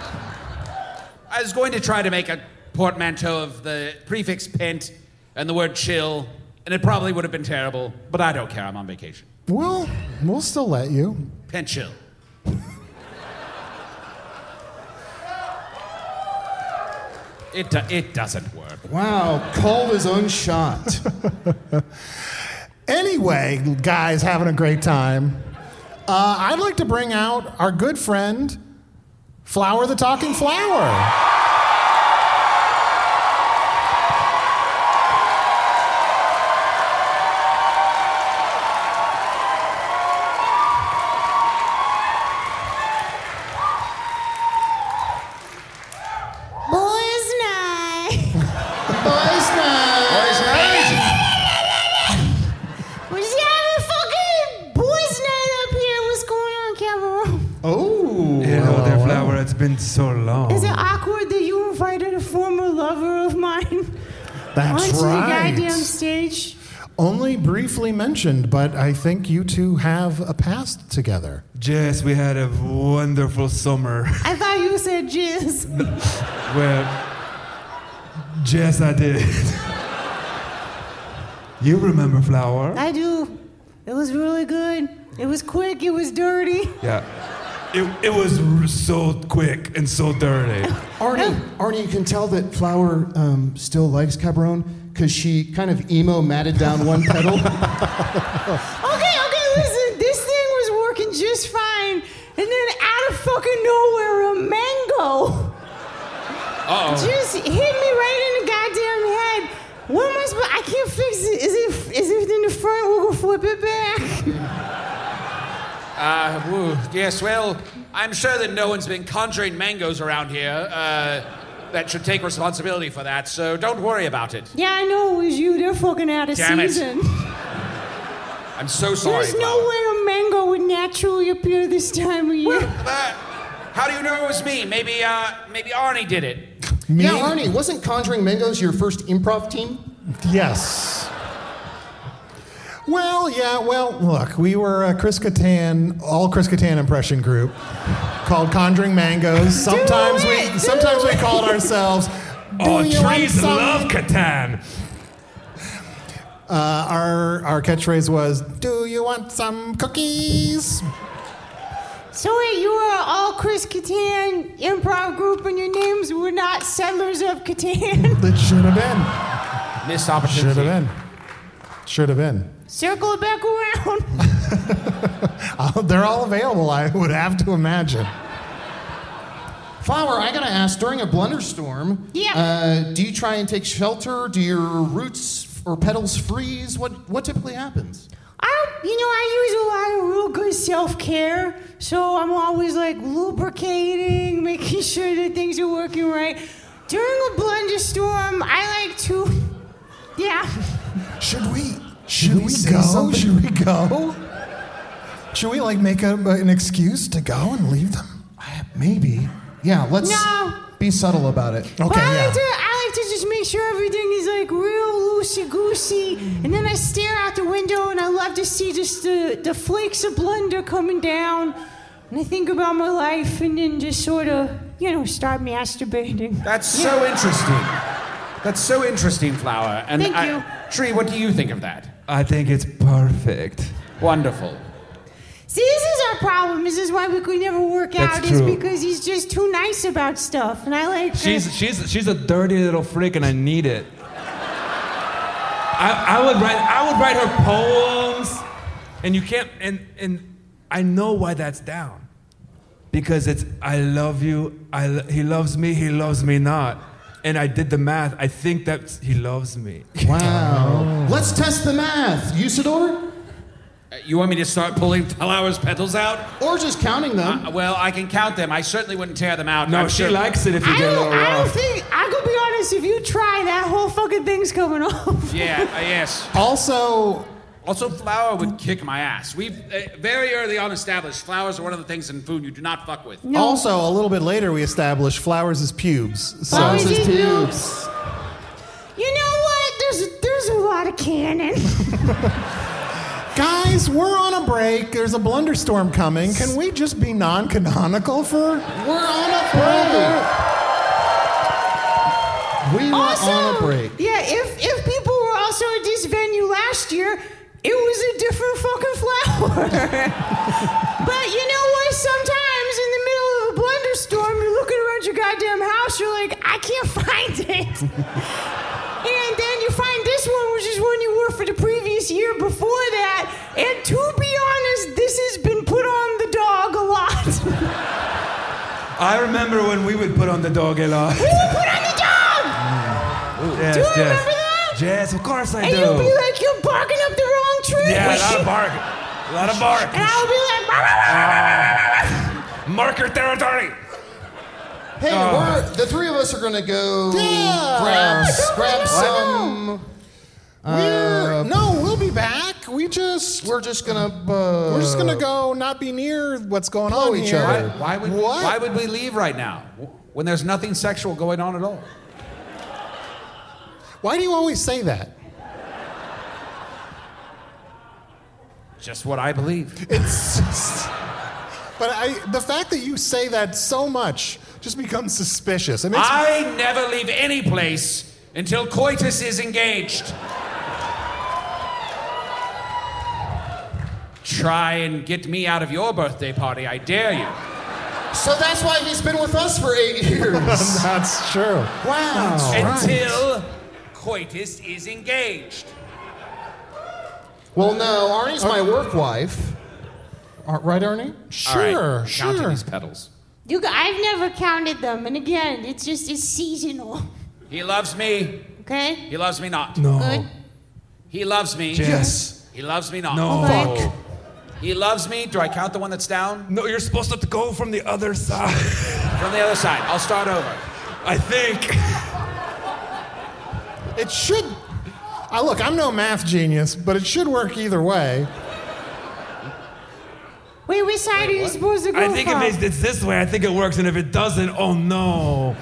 I was going to try to make a portmanteau of the prefix pent and the word chill, and it probably would have been terrible, but I don't care. I'm on vacation. Well, we'll still let you. Pent chill. It, do- it doesn't work. Wow, called his own shot. Anyway, guys, having a great time. Uh, I'd like to bring out our good friend, Flower the Talking Flower. It's been so long. Is it awkward that you invited a former lover of mine That's onto right. the goddamn stage? Only briefly mentioned, but I think you two have a past together. Jess, we had a wonderful summer. I thought you said jizz. Well, Jess, I did. You remember Flower? I do. It was really good. It was quick. It was dirty. Yeah. It, it was so quick and so dirty. Arnie, Arnie, you can tell that Flower um, still likes Cabron because she kind of emo matted down one pedal. Okay, okay, listen. This thing was working just fine. And then out of fucking nowhere, a mango Uh-oh. just hit me right in the goddamn head. What am I supposed... I can't fix it. Is it, is it in the front? We'll go flip it back. Uh, woo, yes, well, I'm sure that no one's been conjuring mangoes around here uh, that should take responsibility for that, so don't worry about it. Yeah, I know it was you. They're fucking out of Damn season. It. I'm so sorry, There's no Flower. way a mango would naturally appear this time of year. Well, uh, how do you know it was me? Maybe, uh, maybe Arnie did it. Me? Yeah, Arnie, wasn't Conjuring Mangoes your first improv team? Yes. Well, yeah, well, look, we were a Chris Kattan, all Chris Kattan impression group called Conjuring Mangoes. Sometimes we sometimes we called ourselves Do Oh, you want trees some? love Catan. Uh, our our catchphrase was, "Do you want some cookies?" So wait, you were an all Chris Kattan improv group and your names were not Settlers of Catan? That should have been. Missed opportunity. Should have been. Should have been. Circle it back around. Uh, they're all available, I would have to imagine. Flower, I gotta ask, during a blunderstorm, Yeah. uh, do you try and take shelter? Do your roots or petals freeze? What what typically happens? I, you know, I use a lot of real good self-care, so I'm always like lubricating, making sure that things are working right. During a blunderstorm, I like to, yeah. Should we? Should, we, we say go? something? Should we go? Should we like make a, an excuse to go and leave them? Maybe. Yeah, let's No. be subtle about it. Okay, But I yeah. like to, I like to just make sure everything is like real loosey-goosey, and then I stare out the window and I love to see just the, the flakes of blunder coming down, and I think about my life and then just sort of, you know, start masturbating. That's so interesting. That's so interesting, Flower. And Thank I- you. Tree, what do you think of that? I think it's perfect. Wonderful. See, this is our problem. This is why we could never work That's out. Is true. because he's just too nice about stuff, and I like. She's uh, she's she's a dirty little freak, and I need it. I, I would write I would write her poems, and you can't and and I know why that's down, because it's I love you, I lo- he loves me, he loves me not, and I did the math. I think that he loves me. Wow. Let's test the math. Usador? Uh, you want me to start pulling Flower's petals out? Or just counting them. Uh, well, I can count them. I certainly wouldn't tear them out. No, I'm she sure- likes it if you I get a don't, little I don't rough. think. I'm gonna be honest. If you try, that whole fucking thing's coming off. Yeah, uh, yes. Also, Also, flour would kick my ass. We've uh, very early on established flowers are one of the things in food you do not fuck with. also a little bit later we established flowers as pubes. So Flowers as pubes. You know what? There's there's a lot of canon. guys, we're on a break. There's a blunderstorm coming. Can we just be non-canonical for? We're on a break. We were Also, on a break. yeah, if if people were also at this venue last year, it was a different fucking flower. But you know what? Sometimes in the middle of a blunderstorm, you're looking around your goddamn house, you're like, I can't find it. And then you find this one, which is one you wore for the previous year before that. And to be honest, this has been put on the dog a lot. I remember when we would put on the dog a lot. We would put on the dog! Ooh, yes, do you yes. remember that? Yes, of course I and do. And you'd be like, you're barking up the wrong tree. Yeah, a lot of bark. A lot of bark. And I would be like, uh, marker territory. Hey, Oh. we're, the three of us are going to go Yeah. grab, Yeah, grab what? some... We're, Uh, no, we'll be back. We just We're just going to... Uh, we're just gonna go not be near what's going blow on each here. other. Why would What? Why would we leave right now when there's nothing sexual going on at all? Why do you always say that? Just what I believe. It's just, but I the fact that you say that so much just becomes suspicious. It makes I never leave any place until coitus is engaged. Try and get me out of your birthday party, I dare you. So that's why he's been with us for eight years. That's true. Wow. Until coitus is engaged. Well, no, Arnie's my work wife. Ar- right, Arnie? Sure, All right, sure. counting these petals. you, I've never counted them. And again, it's just, it's seasonal. He loves me. Okay? He loves me not. No. Good. He loves me. Yes. He loves me not. No. Okay. He loves me. Do I count the one that's down? No, you're supposed to go from the other side. From the other side. I'll start over. I think. It should. I look, I'm no math genius, but it should work either way. Wait, which side are you supposed to go I think from? if it's, it's this way, I think it works, and if it doesn't, oh no.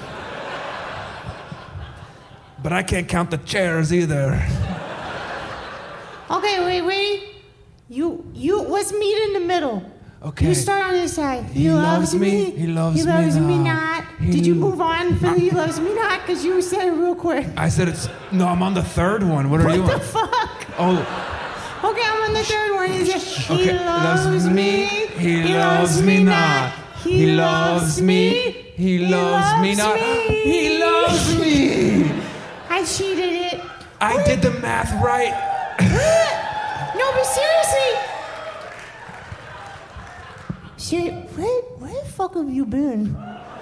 But I can't count the chairs either. Okay, wait, wait. You, you, let's meet in the middle. Okay. You start on this side. He, He loves, loves me. me. He loves He me loves me not. not. He Did you lo- move on for he loves me not? Because you said it real quick. I said it's no. I'm on the third one. What are What you the on? fuck? Oh, Okay, I'm on the third one. He said, he okay. loves me. He loves me not. He loves me. He loves me not. He loves me. I cheated it. I did the math right. No, but seriously. Ser- where, where the fuck have you been?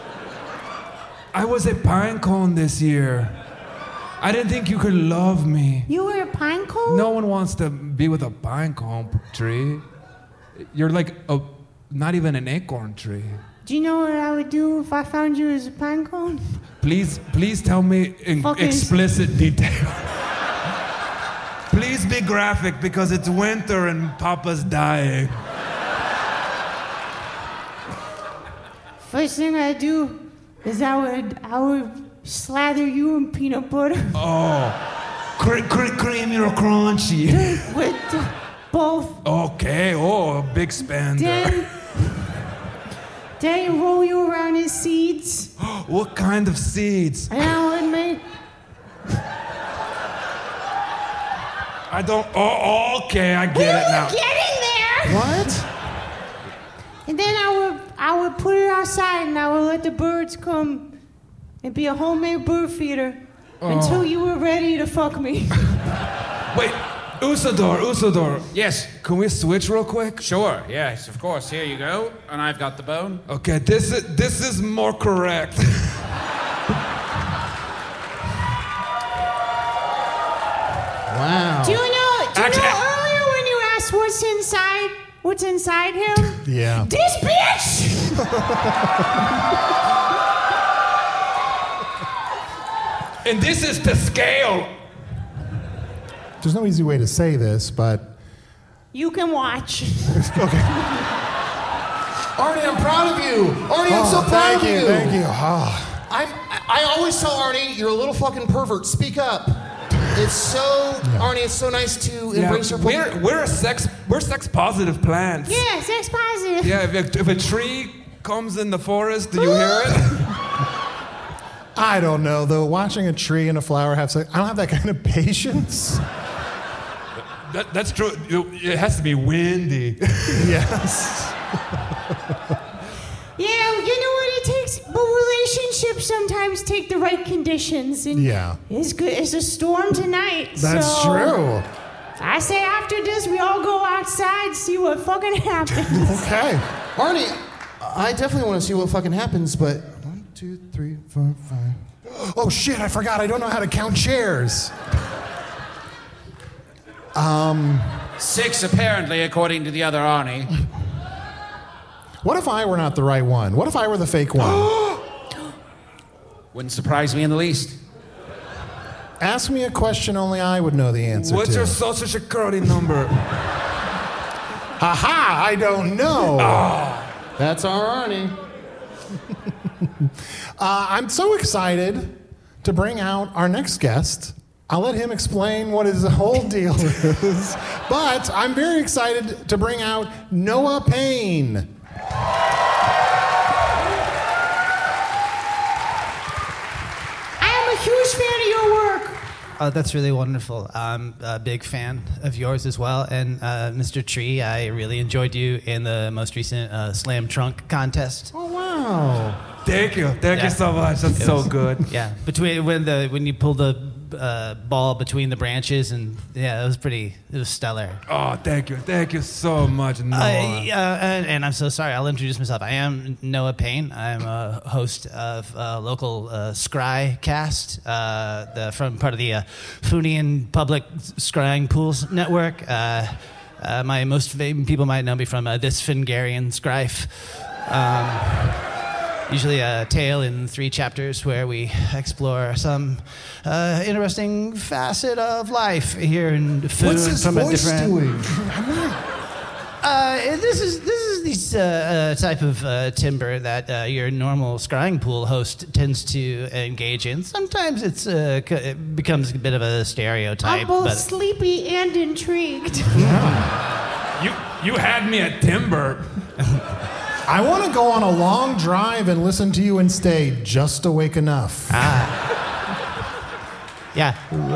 I was a pine cone this year. I didn't think you could love me. You were a pine cone? No one wants to be with a pine cone tree. You're like a, not even an acorn tree. Do you know what I would do if I found you as a pine cone? Please, please tell me in Fucking- explicit detail. Please be graphic because it's winter and Papa's dying. First thing I do is I would I would slather you in peanut butter Oh, cre- cre- creamy or crunchy? with the- both. Okay, oh, a big spender. Then, then roll you around in seeds. What kind of seeds? And I would make I don't. Oh, okay, I get it now. getting there. What? And then I would I would put it outside and I would let the birds come and be a homemade bird feeder until you were ready to fuck me. Wait, Usador, Usador. Yes. Can we switch real quick? Sure. Yes, of course. Here you go. And I've got the bone. Okay, this is this is more correct. Wow. Do you know? Do you Actually, know earlier when you asked what's inside? What's inside him? Yeah. This bitch! And this is the scale. There's no easy way to say this, but You can watch. Arnie, I'm proud of you. Arnie, I'm so Oh, proud thank of you, you. thank you. Ah. I'm, I I always tell Arnie, you're a little fucking pervert. Speak up. It's so, Arnie, it's so nice to embrace your we're we're a sex we're sex positive plants. Yeah, sex positive. Yeah, if a, if a tree comes in the forest, do you hear it? I don't know though. Watching a tree and a flower have sex, I don't have that kind of patience. That, that's true. It has to be windy. Yes. Yeah, you know what it takes? But relationship ships sometimes take the right conditions. And Yeah. It's good. It's a storm tonight. That's so true. I say after this, we all go outside, see what fucking happens. Okay. Arnie, I definitely want to see what fucking happens, but one, two, three, four, five. Oh shit, I forgot. I don't know how to count chairs. Um, Six, apparently, according to the other Arnie. What if I were not the right one? What if I were the fake one? Wouldn't surprise me in the least. Ask me a question only I would know the answer What's to. your social security number? Haha, I don't know. Oh. That's our Arnie. uh, I'm so excited to bring out our next guest. I'll let him explain what his whole deal is. But I'm very excited to bring out Noah Payne. I am a huge fan of your work. Oh, that's really wonderful. I'm a big fan of yours as well. And uh, Mister Tree, I really enjoyed you in the most recent uh, Slam Trunk contest. Oh, wow. Thank you. Thank Yeah. you so much. That's It so was- good. Yeah, between when the when you pull the uh, ball between the branches, and yeah, it was pretty. It was stellar. Oh, thank you. Thank you so much, Noah. Uh, yeah, and, and I'm so sorry. I'll introduce myself. I am Noah Payne. I'm a host of a local uh, Scry cast, uh, the, from part of the uh, Funian Public Scrying Pools Network. Uh, uh, my most famous people might know me from uh, This Fingarian Scryfe. Um, Usually a tale in three chapters where we explore some uh, interesting facet of life here in Foon. What's his from voice a different, doing? Uh, this is this is this uh, uh, type of uh, timber that uh, your normal scrying pool host tends to engage in. Sometimes it's uh, c- it becomes a bit of a stereotype. I'm both but sleepy and intrigued. You you had me at timber. I want to go on a long drive and listen to you and stay just awake enough. yeah,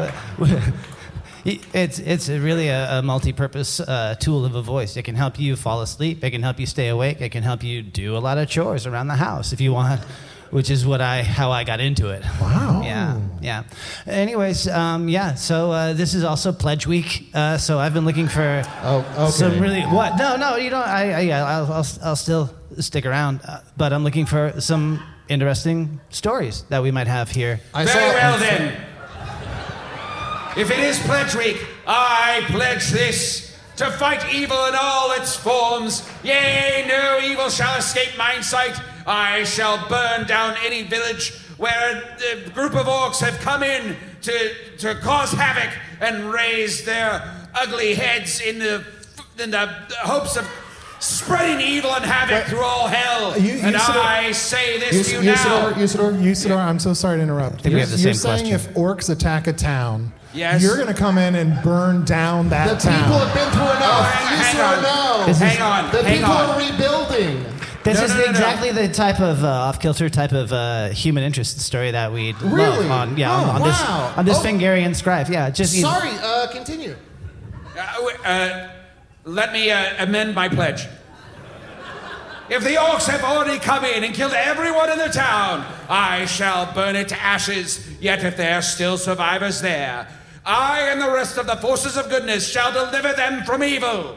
it's it's really a, a multi-purpose uh, tool of a voice. It can help you fall asleep. It can help you stay awake. It can help you do a lot of chores around the house if you want. Which is what I how I got into it. Wow. Yeah, yeah. Anyways, um, yeah. So uh, this is also Pledge Week. Uh, so I've been looking for Oh, okay. some really what? No, no. You don't. I, I yeah. I'll, I'll I'll still stick around. Uh, but I'm looking for some interesting stories that we might have here. I Very saw- well, then. If it is Pledge Week, I pledge this to fight evil in all its forms. Yea, no evil shall escape mine sight. I shall burn down any village where a group of orcs have come in to, to cause havoc and raise their ugly heads in the, in the hopes of spreading evil and havoc Wait. through all hell. You- and Usador- I say this to you now. Usador, Usador, Usador, I'm so sorry to interrupt. I think we have the You're same saying question. if orcs attack a town, Yes. you're going to come in and burn down that The town. people have been through enough. Oh, hang- you hang sort on. of know. This is- Hang on, The hang people on. are rebuilding. This No, is no, no, no. exactly the type of uh, off-kilter type of uh, human interest story that we love Really? on yeah on, Oh, on wow. this on this Oh. Fingarian Scryfe. Yeah, just you- Sorry, uh, continue. Uh, w- uh, let me uh, amend my pledge. If the orcs have already come in and killed everyone in the town, I shall burn it to ashes. Yet if there are still survivors there, I and the rest of the forces of goodness shall deliver them from evil.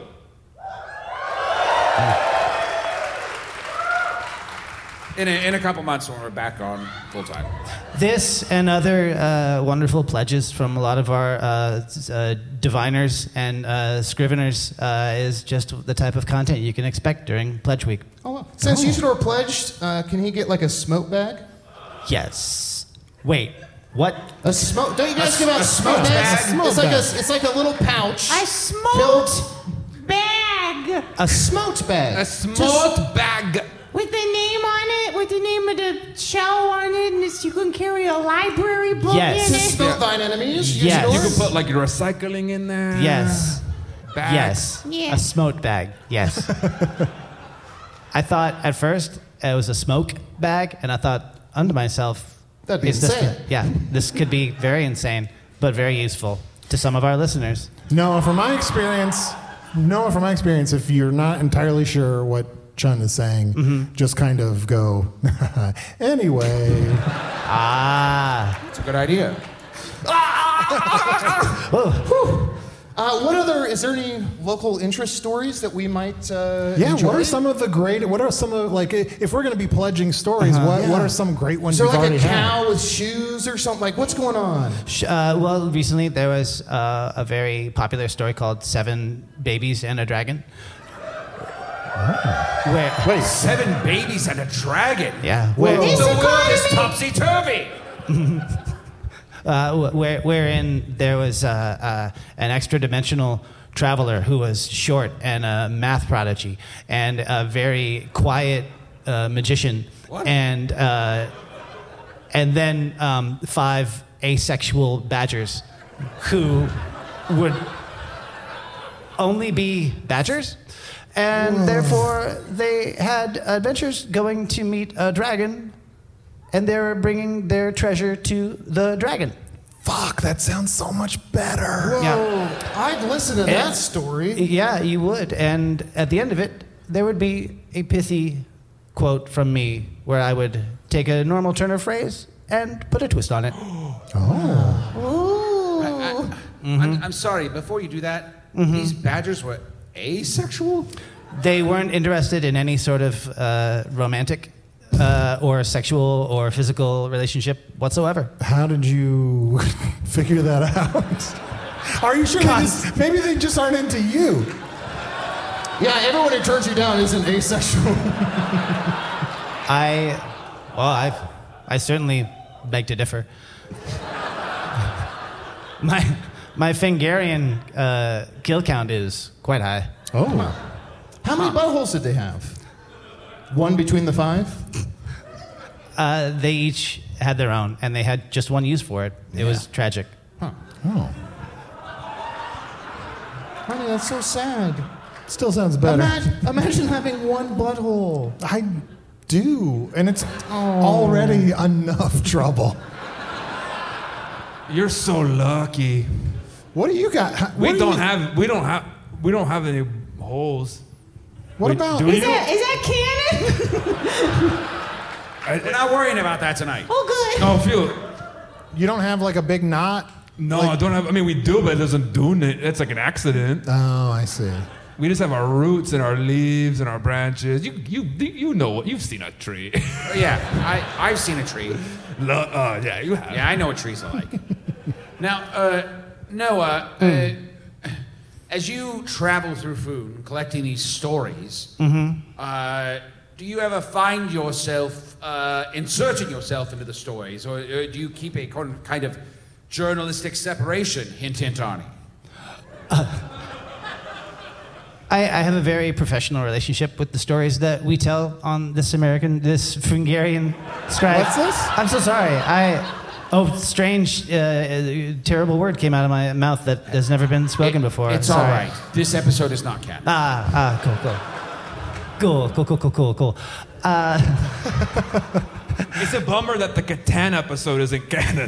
In a, in a couple months when we're back on full time. This and other uh, wonderful pledges from a lot of our uh, s- uh, diviners and uh, scriveners uh, is just the type of content you can expect during Pledge Week. Oh, wow. Since Usador pledged, uh, can he get like a smoke bag? Yes. Wait. What? A smoke? Don't you guys A give out s- a smoke smoke bags? bag? Smoke It's like a bag. it's like a little pouch. A filled smoked bag A smoke bag. A smart bag. with the name on it, with the name of the show on it, and it's, you can carry a library book Yes. in To it. spill thine enemies. Yes. Usador? You can put like your recycling in there. Yes. Bags. Yes. Yeah. A smoke bag. Yes. I thought at first it was a smoke bag, and I thought unto myself, That'd be is this insane. could- yeah, this could be very insane, but very useful to some of our listeners. No, from my experience, no, from my experience, if you're not entirely sure what Chun is saying, Mm-hmm. just kind of go, anyway. Ah. That's a good idea. Uh, what other, is there any local interest stories that we might uh, Yeah, enjoy? what are some of the great, what are some of, like, if we're going to be pledging stories, Uh-huh. what, Yeah. what are some great ones Is there you've like already a cow had? with shoes or something? Like, what's going on? Sh- Uh, well, recently there was uh, a very popular story called Seven Babies and a Dragon. Where, Wait, seven babies and a dragon? Yeah. Where Whoa. the world is topsy-turvy. uh, where, wherein there was uh, uh, an extra-dimensional traveler who was short and a math prodigy and a very quiet uh, magician. What? And uh, and then um, five asexual badgers who would only be badgers. And therefore, they had adventures going to meet a dragon, and they were bringing their treasure to the dragon. Fuck, that sounds so much better. Whoa, Yeah. I'd listen to And- that story. Yeah, you would. And at the end of it, there would be a pithy quote from me where I would take a normal turn of phrase and put a twist on it. I, I'm, I'm sorry, before you do that, these badgers were asexual? They weren't interested in any sort of uh, romantic uh, or sexual or physical relationship whatsoever. How did you figure that out? Are you sure they just, maybe they just aren't into you? Yeah, everyone who turns you down isn't asexual. I, well, I, I certainly beg to differ. my, my Fingarian uh, kill count is quite high. Oh. How many buttholes did they have? One between the five? Uh, they each had their own, and they had just one use for it. It was tragic. Huh. Oh. Honey, that's so sad. Still sounds better. Imagine, imagine having one butthole. I do, and it's already enough trouble. You're so lucky. What do you got? How- We what do don't you- have. We don't have. We don't have any holes. What We- about? do Is you? that, is that canon? I- We're not worrying about that tonight. Oh, good. Oh, phew. You don't have like a big knot? No, Like- I don't have. I mean, we do, but it doesn't do it. It's like an accident. Oh, I see. We just have our roots and our leaves and our branches. You, you, you know what? You've seen a tree. Yeah, I, I've seen a tree. Lo- uh, yeah, you have. Yeah, I know what trees are like. Now, uh, Noah, uh, as you travel through food, collecting these stories, uh, do you ever find yourself uh, inserting yourself into the stories, or, or do you keep a con- kind of journalistic separation? Hint, hint, Arnie. I, I have a very professional relationship with the stories that we tell on this American, this Fingarian scribe. What's this? I'm so sorry. I, oh, strange, uh, uh, terrible word came out of my mouth that has never been spoken before. It's Sorry. all right. This episode is not canon. Ah, ah, cool, cool. Cool, cool, cool, cool, cool, cool. Uh, It's a bummer that the Catan episode isn't canon.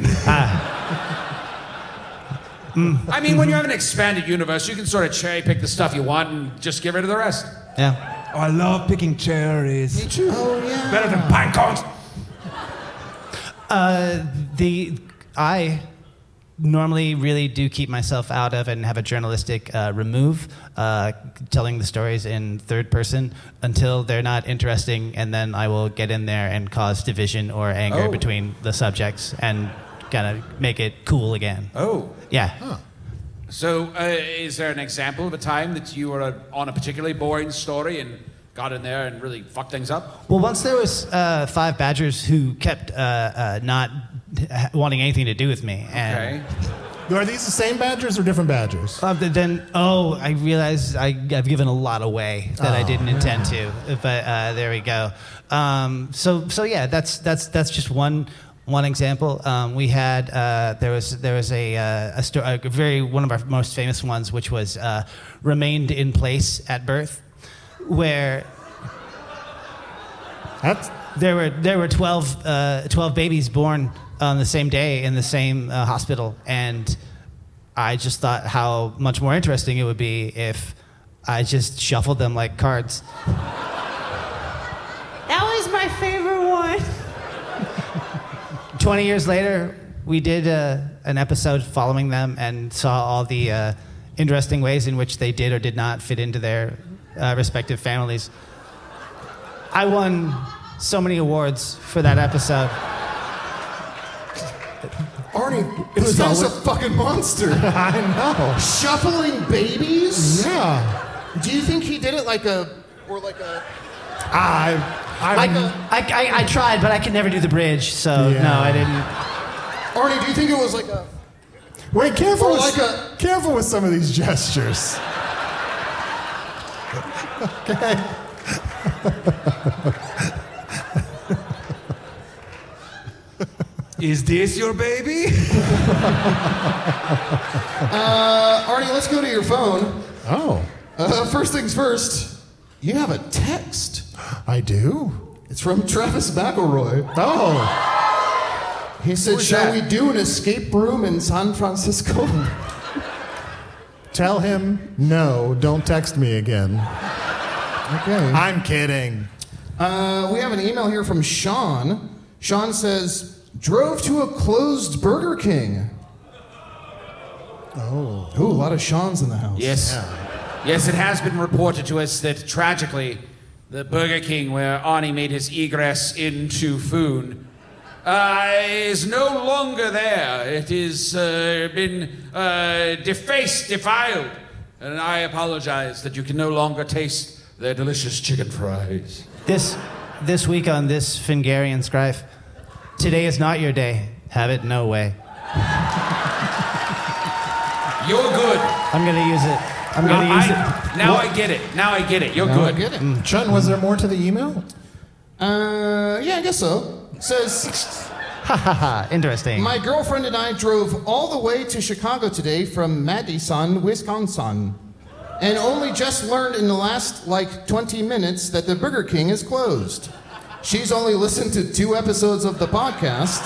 I mean, when you have an expanded universe, you can sort of cherry pick the stuff you want and just get rid of the rest. yeah. Oh, I love picking cherries. Me too. Oh, yeah. Better than pine cones. Uh, the I normally really do keep myself out of and have a journalistic uh, remove, uh, telling the stories in third person until they're not interesting, and then I will get in there and cause division or anger Oh. between the subjects and kind of make it cool again. Oh. Yeah. So, uh, is there an example of a time that you were uh, on a particularly boring story and got in there and really fucked things up? Well, once there was uh, five badgers who kept uh, uh, not wanting anything to do with me, and Okay. Are these the same badgers or different badgers? Uh, th- then, oh, I realized I, I've given a lot away that I Oh, didn't intend to. But uh, there we go. Um, so, so yeah, that's that's that's just one one example. Um, we had uh, there was there was a uh, a, sto- a very one of our most famous ones, which was uh, remained in place at birth, where That's there were there were twelve, uh, twelve babies born on the same day in the same uh, hospital, and I just thought how much more interesting it would be if I just shuffled them like cards. twenty years later, we did uh, an episode following them and saw all the uh, interesting ways in which they did or did not fit into their uh, respective families. I won so many awards for that episode. Arnie, this guy's a fucking monster. I know. Shuffling babies? Yeah. Do you think he did it like a, or like a... I, I, Like a, I, I, I tried, but I could never do the bridge, so Yeah. no, I didn't. Arnie, do you think it was like a... Wait, careful Or with, like a- careful with some of these gestures. Okay. Is this your baby? Uh, Arnie, let's go to your phone. Oh, Uh, first things first, you have a text. I do? It's from Travis McElroy. Oh. He said, Who's shall that? we do an escape room in San Francisco? Tell him, no, don't text me again. Okay. I'm kidding. Uh, we have an email here from Sean. Sean says, drove to a closed Burger King. Oh. Ooh, a lot of Sean's in the house. Yes. Yes, it has been reported to us that tragically, the Burger King where Arnie made his egress into Foon uh, is no longer there. It has uh, been uh, defaced, defiled. And I apologize that you can no longer taste their delicious chicken fries. This this week on this Fingarian Scrife, today is not your day. Have it no way. You're good. I'm gonna use it. I'm gonna I- use I- it. Now I get it. Now I get it. You're Now good. I get it. Mm. Chun, was there more to the email? Uh, yeah, I guess so. It says, Haha, interesting. my girlfriend and I drove all the way to Chicago today from Madison, Wisconsin, and only just learned in the last, like, twenty minutes that the Burger King is closed. She's only listened to two episodes of the podcast.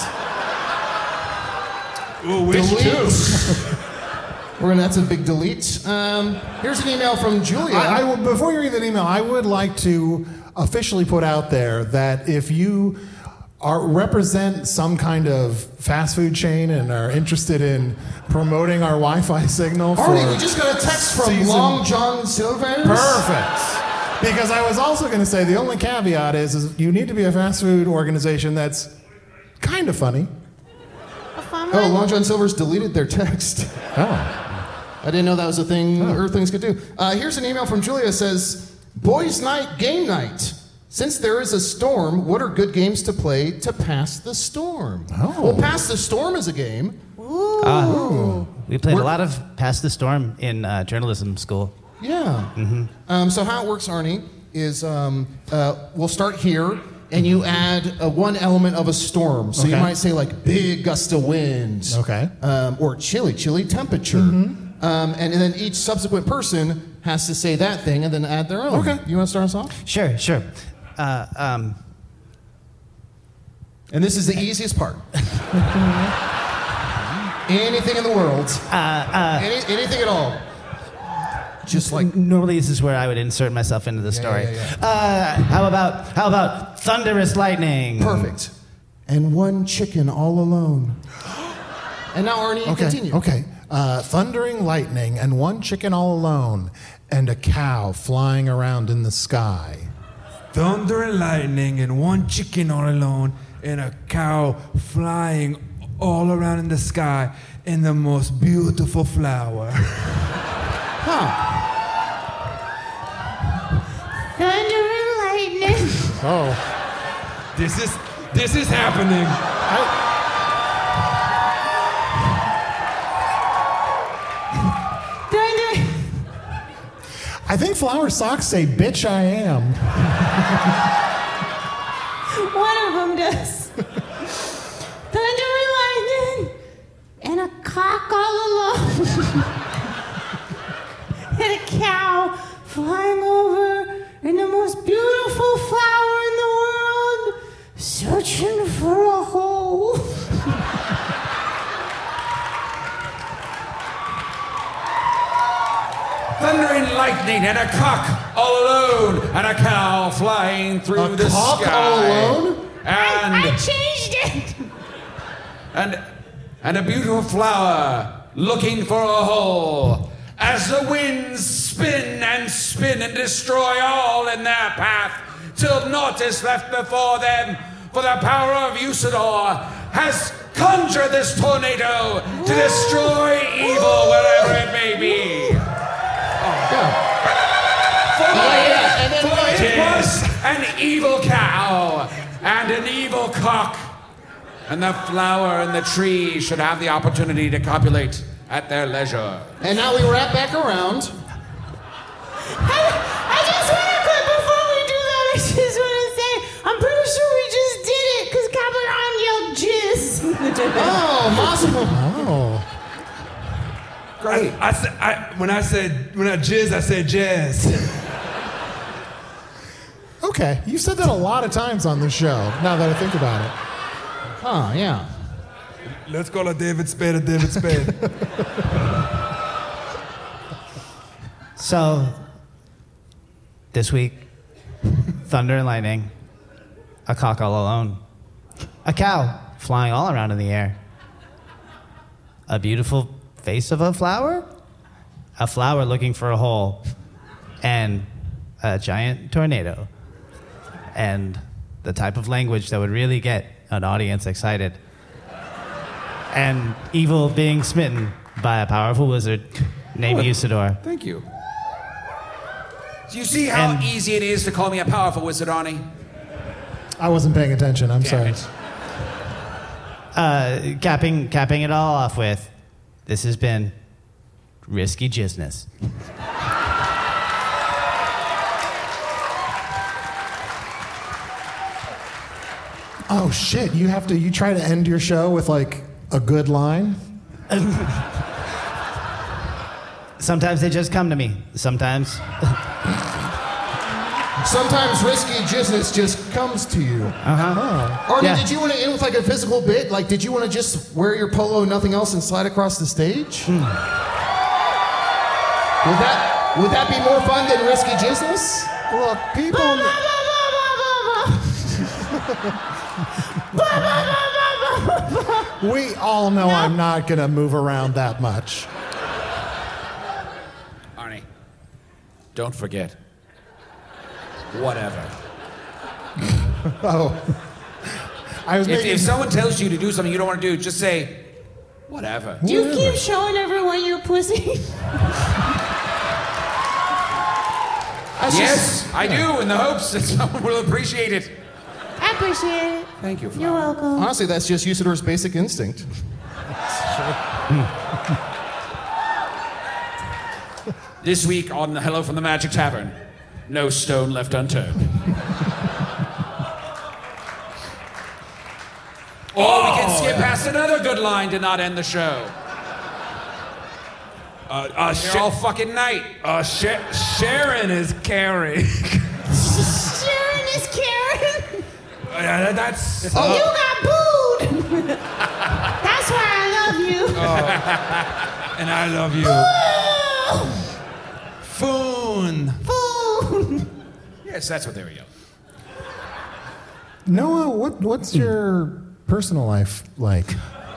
Ooh, which Delete. We're gonna, that's a big delete. Um, here's an email from Julia. I, I would- before you read that email, I would like to officially put out there that if you are represent some kind of fast food chain and are interested in promoting our Wi-Fi signal for Arnie, we just got a text from season- Long John Silvers. Perfect. Because I was also going to say the only caveat is, is you need to be a fast food organization that's kind of funny. Oh, Long John Silver's deleted their text. Oh. I didn't know that was a thing Earthlings could do. Uh, here's an email from Julia. It says, boys' night, game night. Since there is a storm, what are good games to play to pass the storm? Oh. Well, Pass the Storm is a game. Ah, we played We're- a lot of Pass the Storm in uh, journalism school. Yeah. Mm-hmm. Um, so how it works, Arnie, is um, uh, we'll start here, and you add uh, one element of a storm. So you Okay. might say like big gust of wind. Okay. Um, or chilly, chilly temperature. Um, and, and then each subsequent person has to say that thing and then add their own. Okay. You want to start us off? Sure, sure. Uh, um, And this is the easiest part. Anything in the world. uh, uh, Any, anything at all. Just like. normally this is where I would insert myself into the story. yeah, Uh, how about how about thunderous lightning? Perfect. And one chicken all alone. And now, Arnie, you Okay. continue. Okay. Uh, thundering lightning and one chicken all alone and a cow flying around in the sky. Thunder and lightning and one chicken all alone and a cow flying all around in the sky and the most beautiful flower. Huh. Thunder and lightning. Oh. This is this is happening. Thunder. I think flower socks say, bitch, I am. One of them does. Thunder and lightning. And a cock all alone. And a cow flying over. And the most beautiful flower in the world. Searching for a hole. Thunder and lightning and a cock all alone and a cow flying through A the cock sky. all alone? And I changed it. and, and a beautiful flower looking for a hole. As the winds spin and spin and destroy all in their path, till naught is left before them, for the power of Usador has conjured this tornado to destroy evil wherever it may be. Oh. Yeah. For, oh, yeah. And then for it was an evil cow and an evil cock, and the flower and the tree should have the opportunity to copulate at their leisure. And now we wrap back around. I, I just want to quit before we do that. I just want to say, I'm pretty sure we just did it because Cameron yelled jizz. Oh, possible. Oh. Great. I, I, said- I, when I said, when I jizz, I said jazz. Okay, you said that a lot of times on the show, now that I think about it. Oh, yeah. Let's call a David Spade a David Spade. So, this week, thunder and lightning, a cock all alone, a cow flying all around in the air, a beautiful face of a flower, a flower looking for a hole, and a giant tornado, and the type of language that would really get an audience excited, and evil being smitten by a powerful wizard named Oh, Usador. Thank you. Do you see how And- easy it is to call me a powerful wizard, Arnie? I wasn't paying attention, I'm Damn sorry. it. Uh, capping, capping it all off with, this has been Risky Jizness. Oh shit, you have to, you try to end your show with like a good line? Sometimes they just come to me. Sometimes. Sometimes risky business just comes to you. Uh-huh. Arnie, Yeah. did you want to end with like a physical bit? Like, did you want to just wear your polo, nothing else, and slide across the stage? Hmm. Would that would that be more fun than risky business? Look, people. We all know I'm not gonna move around that much. Arnie, don't forget. Whatever. Oh. I was If, making... if someone tells you to do something you don't want to do, just say, whatever. Do you keep showing everyone your pussy? Yes, I do, in the hopes that someone will appreciate it. I appreciate it. Thank you, Flo. You're welcome. Honestly, that's just Usador's basic instinct. This week on the Hello from the Magic Tavern, no stone left unturned. Or we can skip past another good line to not end the show. Uh, uh, They're Sha- all fucking night. uh, Sha- Sharon is Carrie. Sharon is Karen. Uh, that's. Oh, you got booed. That's why I love you. And I love you. Foon. Food. Yes, that's what they were yelling. Noah, what, what's your personal life like?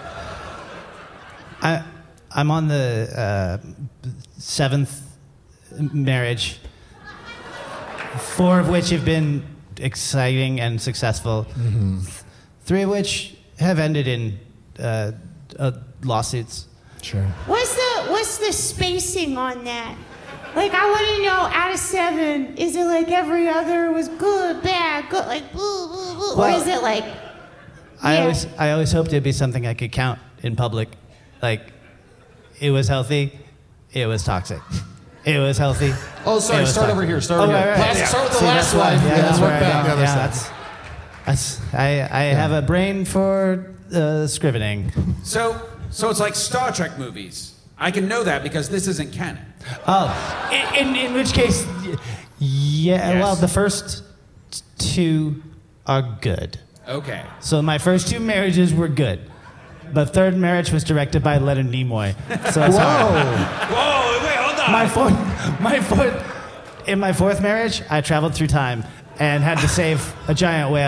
I, I'm on the uh, seventh marriage, four of which have been exciting and successful, Mm-hmm. three of which have ended in uh, uh, lawsuits. Sure. What's the what's the spacing on that? Like, I want to know, out of seven, is it like every other was good, bad, good, like boo, boo, boo, or Well, is it like I Yeah. always, I always hoped it'd be something I could count in public. Like, it was healthy, it was toxic. It was healthy. Oh, sorry, it was start toxic. over here, start oh, over right, here. right, Last- yeah. start with the See, last that's why- one, Yeah, and that's then work where I back. go. The other Yeah, side. that's, that's, I, I have a brain for uh, scrivening. So, so it's like Star Trek movies. I can know that because this isn't canon. Oh, in, in, in which case, y- yeah, Yes. well, the first t- two are good. Okay. So my first two marriages were good. The third marriage was directed by Leonard Nimoy. So it's hard. Whoa, wait, hold on. My fourth, my fourth, in my fourth marriage, I traveled through time and had to save a giant whale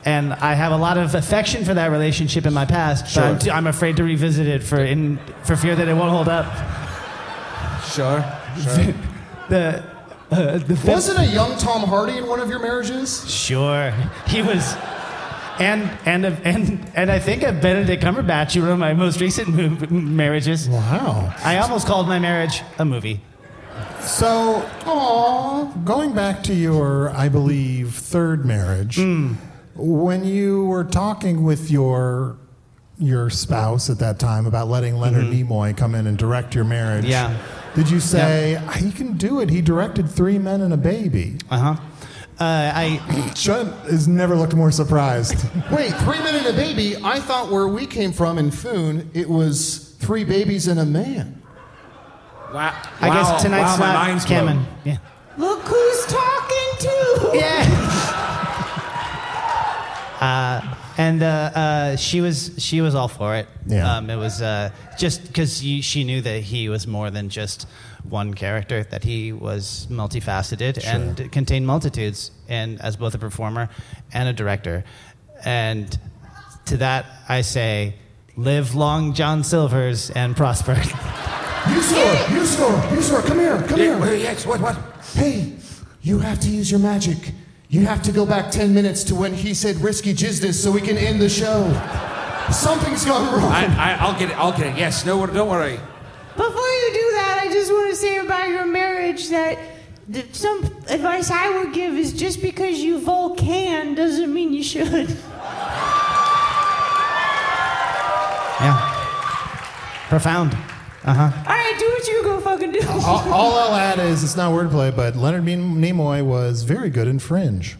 and I have a lot of affection for that relationship in my past, Sure. but I'm, I'm afraid to revisit it for in for fear that it won't hold up. Sure. Sure. the uh, the fifth- Wasn't a young Tom Hardy in one of your marriages? Sure, he was, and and and and I think a Benedict Cumberbatch in one of my most recent mo- marriages. Wow! I almost called my marriage a movie. So, aww, going back to your, I believe, third marriage, Mm. when you were talking with your your spouse at that time about letting Leonard Mhm. Nimoy come in and direct your marriage, Yeah. did you say, he can do it, he directed Three Men and a Baby? Uh-huh. Uh, I... Chunt has never looked more surprised. Wait, Three Men and a Baby? I thought where we came from in Foon, it was Three Babies and a Man. Wow. I guess tonight's wow, my not mind's canon. blown. Yeah. Look who's talking to. Yeah. Uh, and uh, uh, she was she was all for it. Yeah. Um, it was uh, just because she knew that he was more than just one character, that he was multifaceted Sure. and contained multitudes, and as both a performer and a director. And to that I say, live long, John Silvers, and prosper. Usador, Usador, Usador, come here, come Yeah, here. well, yes, what, what? Hey, you have to use your magic. You have to go back ten minutes to when he said risky business so we can end the show. Something's gone wrong. I, I, I'll get it, I'll get it. Yes, no, don't worry. Before you do that, I just want to say about your marriage that the, some advice I would give is just because you Vulcan doesn't mean you should. Yeah. Profound. Uh-huh. All right, do what you go fucking do. all, all I'll add is, it's not wordplay, but Leonard Nimoy was very good in Fringe.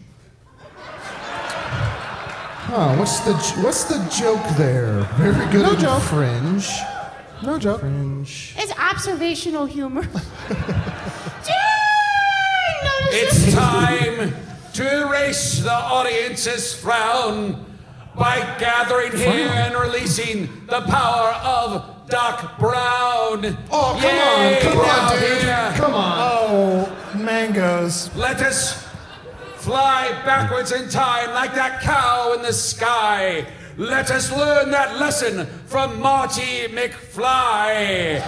Huh, what's the what's the joke there? Very good No in joke. Fringe. No joke. Fringe. It's observational humor. It's time to erase the audience's frown by gathering here and releasing the power of Doc Brown. Oh, come Yay, on, come on, now dude. here. Come on. Oh, mangoes. Let us fly backwards in time like that cow in the sky. Let us learn that lesson from Marty McFly.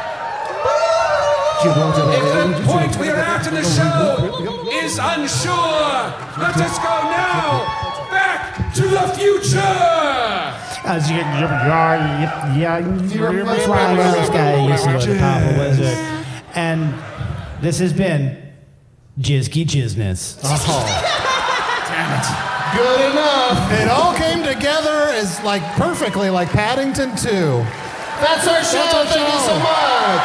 If the point we are at in the show is unsure, let us go now back to the future. As you, yeah, yeah, you're flying around the sky, you see what the powerful wizard. And this has been Jizky Jizness. Oh. Damn it. Good enough. It all came together as like perfectly like Paddington two. That's our show. That's our Thank you show. so much.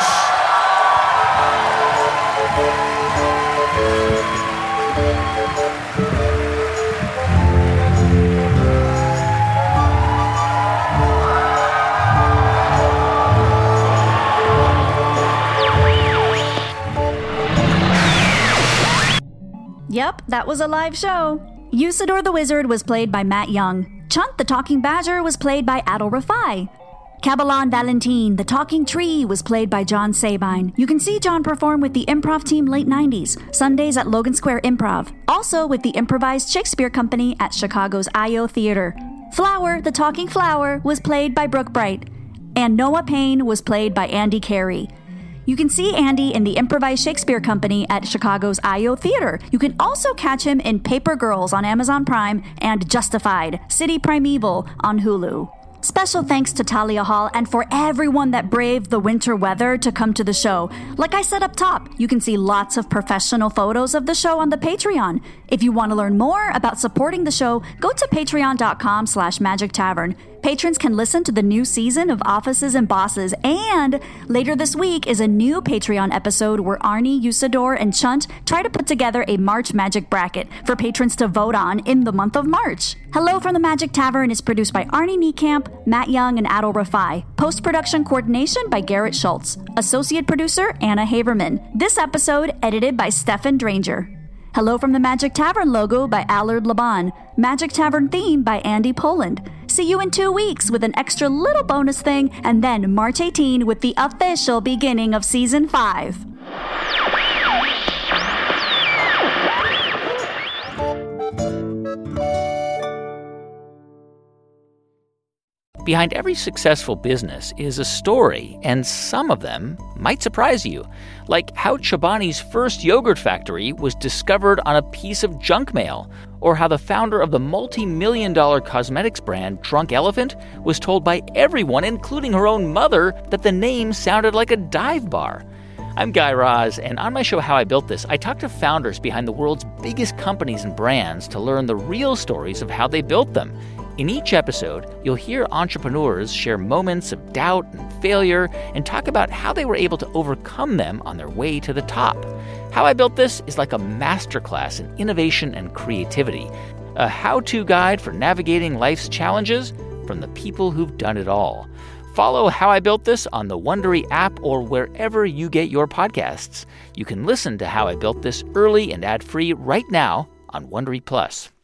Yep, that was a live show. Usador the Wizard was played by Matt Young. Chunt the Talking Badger was played by Adol Rafai. Cabalon Valentine, the Talking Tree, was played by John Sabine. You can see John perform with the improv team late nineties, Sundays at Logan Square Improv. Also with the Improvised Shakespeare Company at Chicago's I O Theater. Flower, the Talking Flower, was played by Brooke Bright. And Noah Payne was played by Andy Carey. You can see Andy in the Improvised Shakespeare Company at Chicago's I O Theater. You can also catch him in Paper Girls on Amazon Prime and Justified, City Primeval on Hulu. Special thanks to Talia Hall and for everyone that braved the winter weather to come to the show. Like I said up top, you can see lots of professional photos of the show on the Patreon. If you want to learn more about supporting the show, go to patreon.com slash magic tavern. Patrons can listen to the new season of Offices and Bosses, and later this week is a new Patreon episode where Arnie, Usador, and Chunt try to put together a March Magic bracket for patrons to vote on in the month of March. Hello from the Magic Tavern is produced by Arnie Niekamp, Matt Young, and Adol Rafai. Post-production coordination by Garrett Schultz. Associate producer Anna Haverman. This episode edited by Stefan Dranger. Hello from the Magic Tavern logo by Allard Laban. Magic Tavern theme by Andy Poland. See you in two weeks with an extra little bonus thing, and then March eighteenth with the official beginning of Season five. Behind every successful business is a story, and some of them might surprise you. Like how Chobani's first yogurt factory was discovered on a piece of junk mail, or how the founder of the multi-million dollar cosmetics brand Drunk Elephant was told by everyone, including her own mother, that the name sounded like a dive bar. I'm Guy Raz, and on my show How I Built This, I talk to founders behind the world's biggest companies and brands to learn the real stories of how they built them. In each episode, you'll hear entrepreneurs share moments of doubt and failure and talk about how they were able to overcome them on their way to the top. How I Built This is like a masterclass in innovation and creativity, a how-to guide for navigating life's challenges from the people who've done it all. Follow How I Built This on the Wondery app or wherever you get your podcasts. You can listen to How I Built This early and ad-free right now on Wondery Plus.